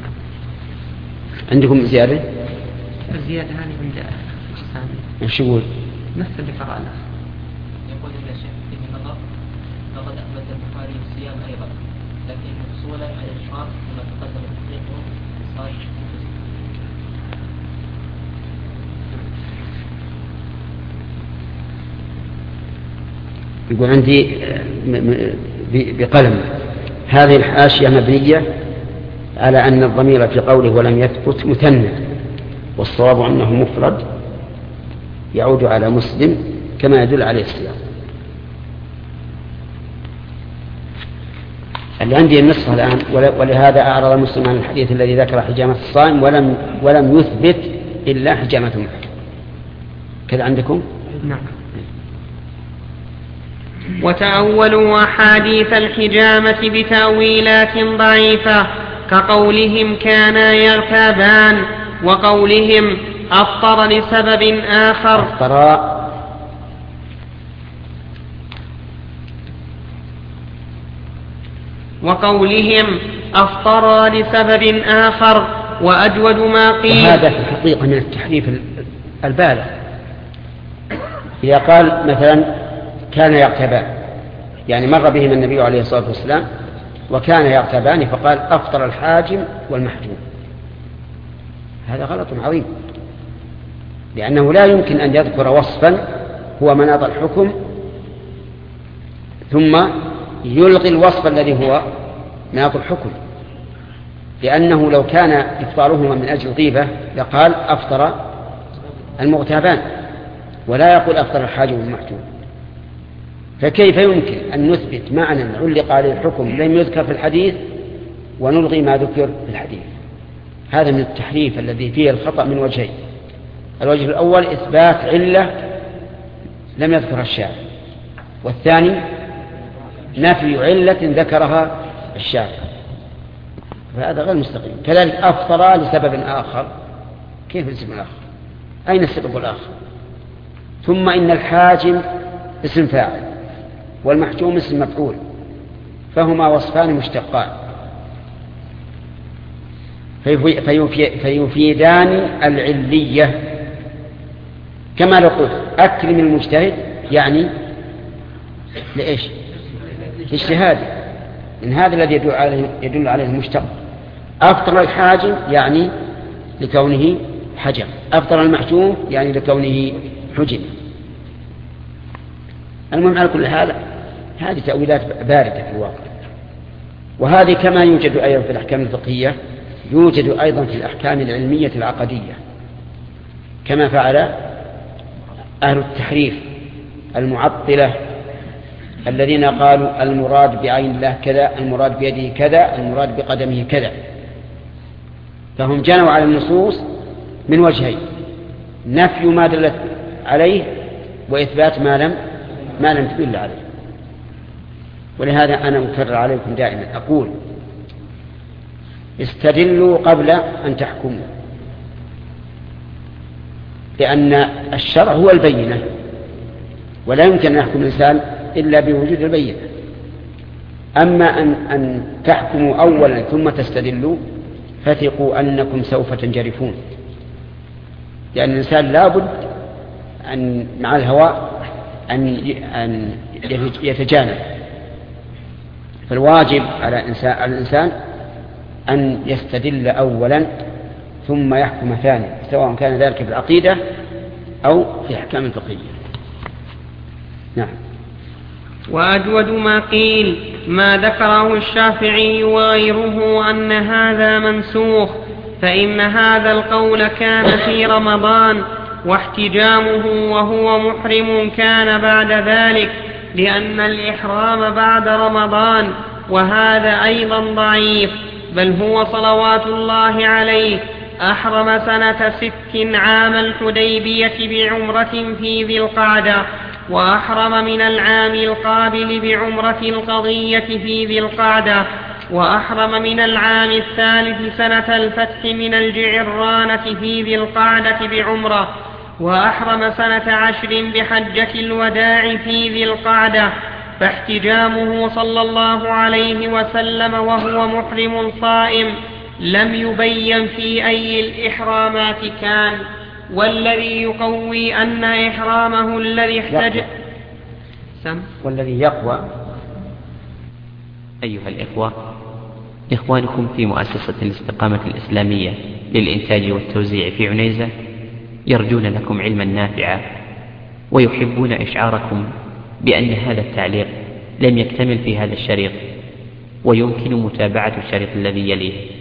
S2: عندكم زيادة؟
S1: الزيادة هذه عند الثاني.
S2: ايش يقول؟
S1: نفس اللي قرأناه.
S3: يقول إن الشيخ فيه نظر، فقد أثبت البخاري الصيام أيضا، لكن مفصولا على الإشراف كما تقدم تحقيقه صحيح.
S2: يقول عندي بقلم هذه الحاشية مبنية على أن الضمير في قوله ولم يثبت مثنى، والصواب أنه مفرد يعود على مسلم كما يدل عليه السياق. اللي عندي النصف الآن: ولهذا أعرض مسلم عن الحديث الذي ذكر حجامة الصائم ولم يثبت إلا حجامة المحرم. كذا عندكم؟
S1: نعم. وتأولوا أحاديث الحجامة بتأويلات ضعيفة، كقولهم كانا يغتابان، وقولهم أفطر لسبب آخر.
S2: وقولهم
S1: أفطر لسبب آخر، وأجود ما قيل.
S2: وهذا في الحقيقة من التحريف البالغ. إذا قال مثلا كان يغتابان، يعني مر بهم النبي عليه الصلاة والسلام وكان يغتابان، فقال أفطر الحاجم والمحجوم، هذا غلط عظيم، لأنه لا يمكن أن يذكر وصفا هو مناط الحكم ثم يلغي الوصف الذي هو مناط الحكم، لأنه لو كان إفطارهما من أجل غيبة لقال أفطر المغتابان، ولا يقول أفطر الحاجم والمحجوم. فكيف يمكن أن نثبت معنى علق عليه الحكم لم يذكر في الحديث ونلغي ما ذكر في الحديث؟ هذا من التحريف الذي فيه الخطأ من وجهين: الوجه الأول إثبات علة لم يذكرها الشارع، والثاني نفي علة ذكرها الشارع، فهذا غير مستقيم. كذلك أفطر لسبب آخر، كيف لسبب آخر؟ أين السبب الآخر؟ ثم إن الحاجم اسم فاعل والمحجوم اسم مفعول، فهما وصفان مشتقان فيفيدان العلية، كما لو قلت أكرم المجتهد يعني لإيش؟ اجتهاد، من هذا الذي يدل عليه المشتق. أفطر الحاجم يعني لكونه حجم، أفطر المحجوم يعني لكونه حجم. المهم على كل حال هذه تأويلات باردة في الواقع، وهذه كما يوجد أيضا في الأحكام الفقهية يوجد أيضا في الأحكام العلمية العقدية، كما فعل أهل التحريف المعطلة الذين قالوا المراد بعين الله كذا، المراد بيده كذا، المراد بقدمه كذا. فهم جنوا على النصوص من وجهين: نفي ما دلت عليه وإثبات ما لم تدل عليه. ولهذا أنا أكرر عليكم دائما أقول استدلوا قبل أن تحكموا، لأن الشرع هو البينة، ولا يمكن أن يحكم الإنسان إلا بوجود البينة. أما أن تحكموا أولا ثم تستدلوا فثقوا أنكم سوف تنجرفون، لأن الإنسان لابد أن مع الهوى أن يتجانب. فالواجب على الإنسان أن يستدل أولا ثم يحكم ثانيا، سواء كان ذلك في العقيدة أو في أحكام الفقهية. نعم.
S1: وأجود ما قيل ما ذكره الشافعي وغيره أن هذا منسوخ، فإن هذا القول كان في رمضان، واحتجامه وهو محرم كان بعد ذلك، لأن الإحرام بعد رمضان، وهذا أيضا ضعيف، بل هو صلوات الله عليه أحرم سنة 6 عام الحديبية بعمرة في ذي القعدة، وأحرم من العام القابل بعمرة القضية في ذي القعدة، وأحرم من العام الثالث سنة الفتح من الجعرانة في ذي القعدة بعمرة، وأحرم سنة 10 بحجة الوداع في ذي القعدة. فاحتجامه صلى الله عليه وسلم وهو محرم صائم لم يبين في أي الإحرامات كان، والذي يقوي أن إحرامه الذي احتج
S2: والذي يقوى.
S4: أيها الإخوة، إخوانكم في مؤسسة الاستقامة الإسلامية للإنتاج والتوزيع في عنيزة يرجون لكم علما نافعا، ويحبون إشعاركم بأن هذا التعليق لم يكتمل في هذا الشريط، ويمكن متابعة الشريط الذي يليه